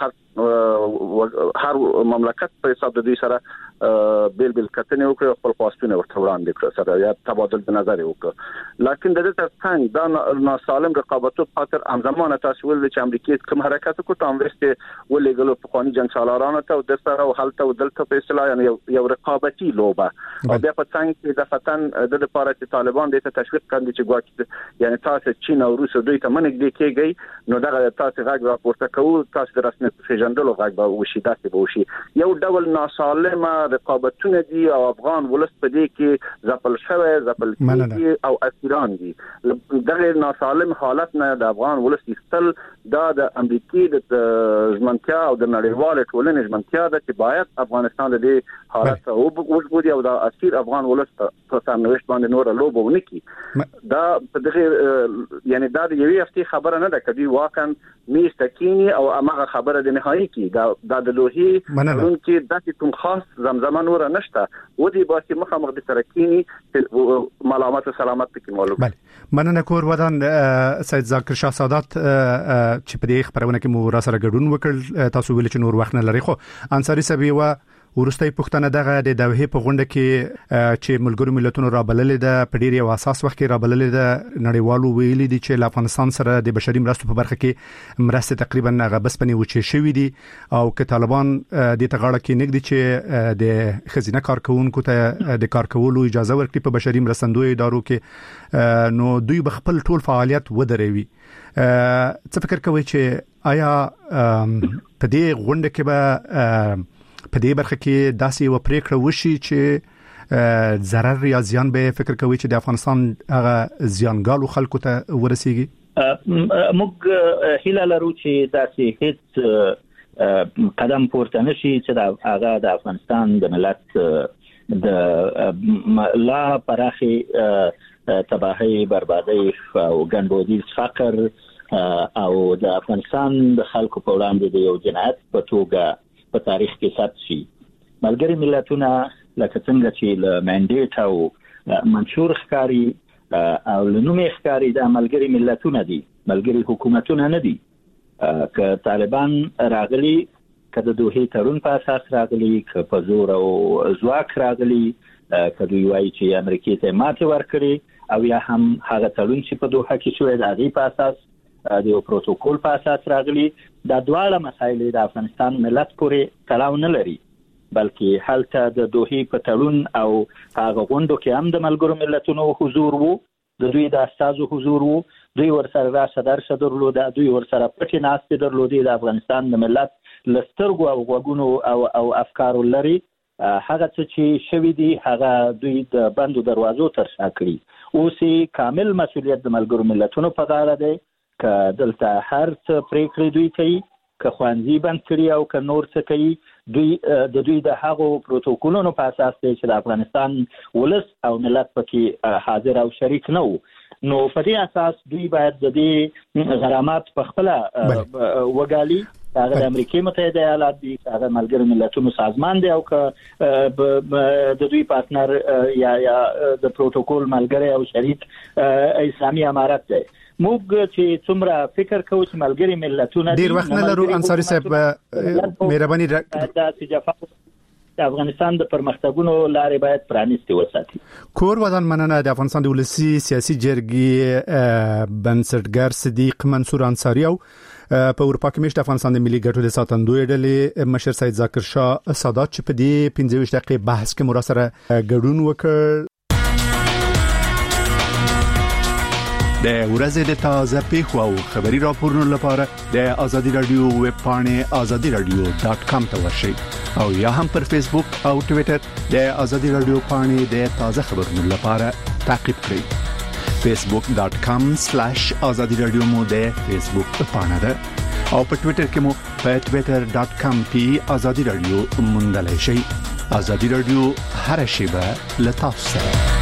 هر هر مملکت په حساب د دوی سره بیل بیل کتنې وکړي خپل خواستونه ورته وړاندې کړل سره یا تبادل د نظر وکړي لکه د دې ترڅنګ دا ناسالم رقابتو په خاطر همزمان تاسو ول چې امریکا کوم حرکت وکړ ته امریکا ولېګلو په قانوني جنگ سالارانو ته د سره او حالت ودلته په اصطلاح یعنی یو رقابتي لوبه او بیا په څنګه کې د فتن د لپاره چې طالبان د تشویق کړي چې ګواکې یعنی تاسو چین او روس دوی ته منګ دي کېږي نو دا تاسو غږ راپورته کوو تاسو د رسمیت پیژندلو غږ به وشي داسې به وشي یو ډول ناسالمه رقابتونه دي او افغان ولس په دې کې ځپل شوی ځپل کېږي او اسیران دي دغه ناسالم حالت نه د افغان ولس استل دا د امریکای د ځمنتیا او د نړیوال ټولنې ځمنتیا د چې باید افغانستان د دې حالت او وګوري او د اسیر افغان ولس په سرنوشت باندې نور لوبه ونکي دا په دغه یعنی دا د یوې هفتې خبره نه ده کدي واقعا میستکینی او هغه خبره د نهایی کې دا د لوهي قانون کې د کوم خاص زمزمه نور نشته و دې باسي مخامخ د سرکینی ملامت او سلامت کې معلومه بله مننه کور ودان سید ذاکر شاه سادات چې په دې خبرونه کې مو را سره ګډون وکړ تاسو ویل چې نور وخت نه لري خو انصاری صاحب و ورستۍ پښتنه دغه د دوحې په غونډه کې چې ملګرو ملتونو را بللې ده په ډیر یو اساس وخت کې را بللې ده نړیوالو ویلي دي چې افغانستان سره د بشري مرستو په برخه کې مرسته تقریبا هغه بس پني وچې شوې دي او که طالبان د تغاړه کې نګدي چې د خزینه کارکونکو ته د کار کولو اجازه ورکړي په بشري مرستندوی ادارو کې نو دوی بخپل ټول فعالیت ودروي څه فکر کوي چې آیا په دې غونډه کې به په دې برخه کې داسې و پریکړه وشي چې ضرر یا زیان به فکر کوي چې د افغانستان هغه زیانګالو خلکو ته ورسیږي موږ هیله لرو چې داسې هیڅ قدم پورته نشي چې د هغه د افغانستان د ملت د لا پراخي تباہي بربادي او ګنبودیز فقر او د افغانستان د خلکو په وړاندې د یو جنایت په توګه په تاریخ کې ثبت شي ملګری ملتونه لکه څنګه چې له منډیټ او منشور ښکاری او لنومې ښکاری د ملګری ملتونه دي ملګری حکومتونه نه دي که طالبان راغلي که د دوحې تړون په اساس راغلي که په زور او ځواک راغلي که دوی وایي چې امریکا ته ماته ورکړي او یا هم هغه تړون چې په دوحه کې شوی د هغې په اساس د یو پروتوکول په اساس راغلي دا دواړه مسایل د افغانستان ملت پورې تړاو نه لري بلکې هلته د دوحې په تړون او هغه غونډو کې هم د ملګرو ملتونو حضور وو د دوی د استازو حضور وو دوی ورسره راشه درشه درلوده دوی ورسره پټې ناستې درلودې د افغانستان د ملت لسترګو او غوږونو او او افکارو لري هغه څه چې شوي دي هغه دوی د بندو دروازو تر شا کړي اوس کامل مسؤلیت د ملګرو ملتونو په غاړه دی که دلته هر څه پریکړې دوی کوي که خوانځي بند کړي او که نور څه کوي دوی د دوی د هغو پروتوکولونو په اساس دی چې د افغانستان ولس او ملت پکې حاضر او شریک نه وو نو په دې اساس دوی باید د دې غرامات په خپل وګالي هغه د امریکای متحده ایالات دي، هغه ملګری ملتونو سازمان دی او که د دوی پارتنر یا یا د پروتوکول ملګری او شریک اسلامي امارات دی. موږ چې څومره فکر کوو چې ملګری ملتونه ډیر وخت نه لرو. انصاری صاحب مهرباني د سجافه د افغانستان د پرمختګونو لارې باید پرانیستي وساتي. کور ودان مننه. د افغانستان د ولسی سیاسي جرګې بنسټګر صدیق منصور انصاری او په اروپا کې مشت افغانستان د ملي ګټو د ساتندوی ډلې مشر سید ذاکر شاه سادات چې په دې پنځه ویشت دقیقې بحث کې مراسره ګډون وکړ. د ورځې د تازه پیښو او خبري راپورونو لپاره د آزادي رادیو ویب پاڼې آزادي رادیو ډاٹ کام ته ورشئ او یا هم پر فیسبوک او ټوئیټر د آزادي رادیو پاڼې د تازه خبرونو لپاره تعقیب کړئ. فیسبوک ډاٹ کام سلیش آزادي رادیو مو د فیسبوک پاڼه ده او په ټوئیټر کې مو په ټوئیټر ډاٹ کام پی آزادي رادیو موندلای شئ. آزادي رادیو هر شی به لتاف سره.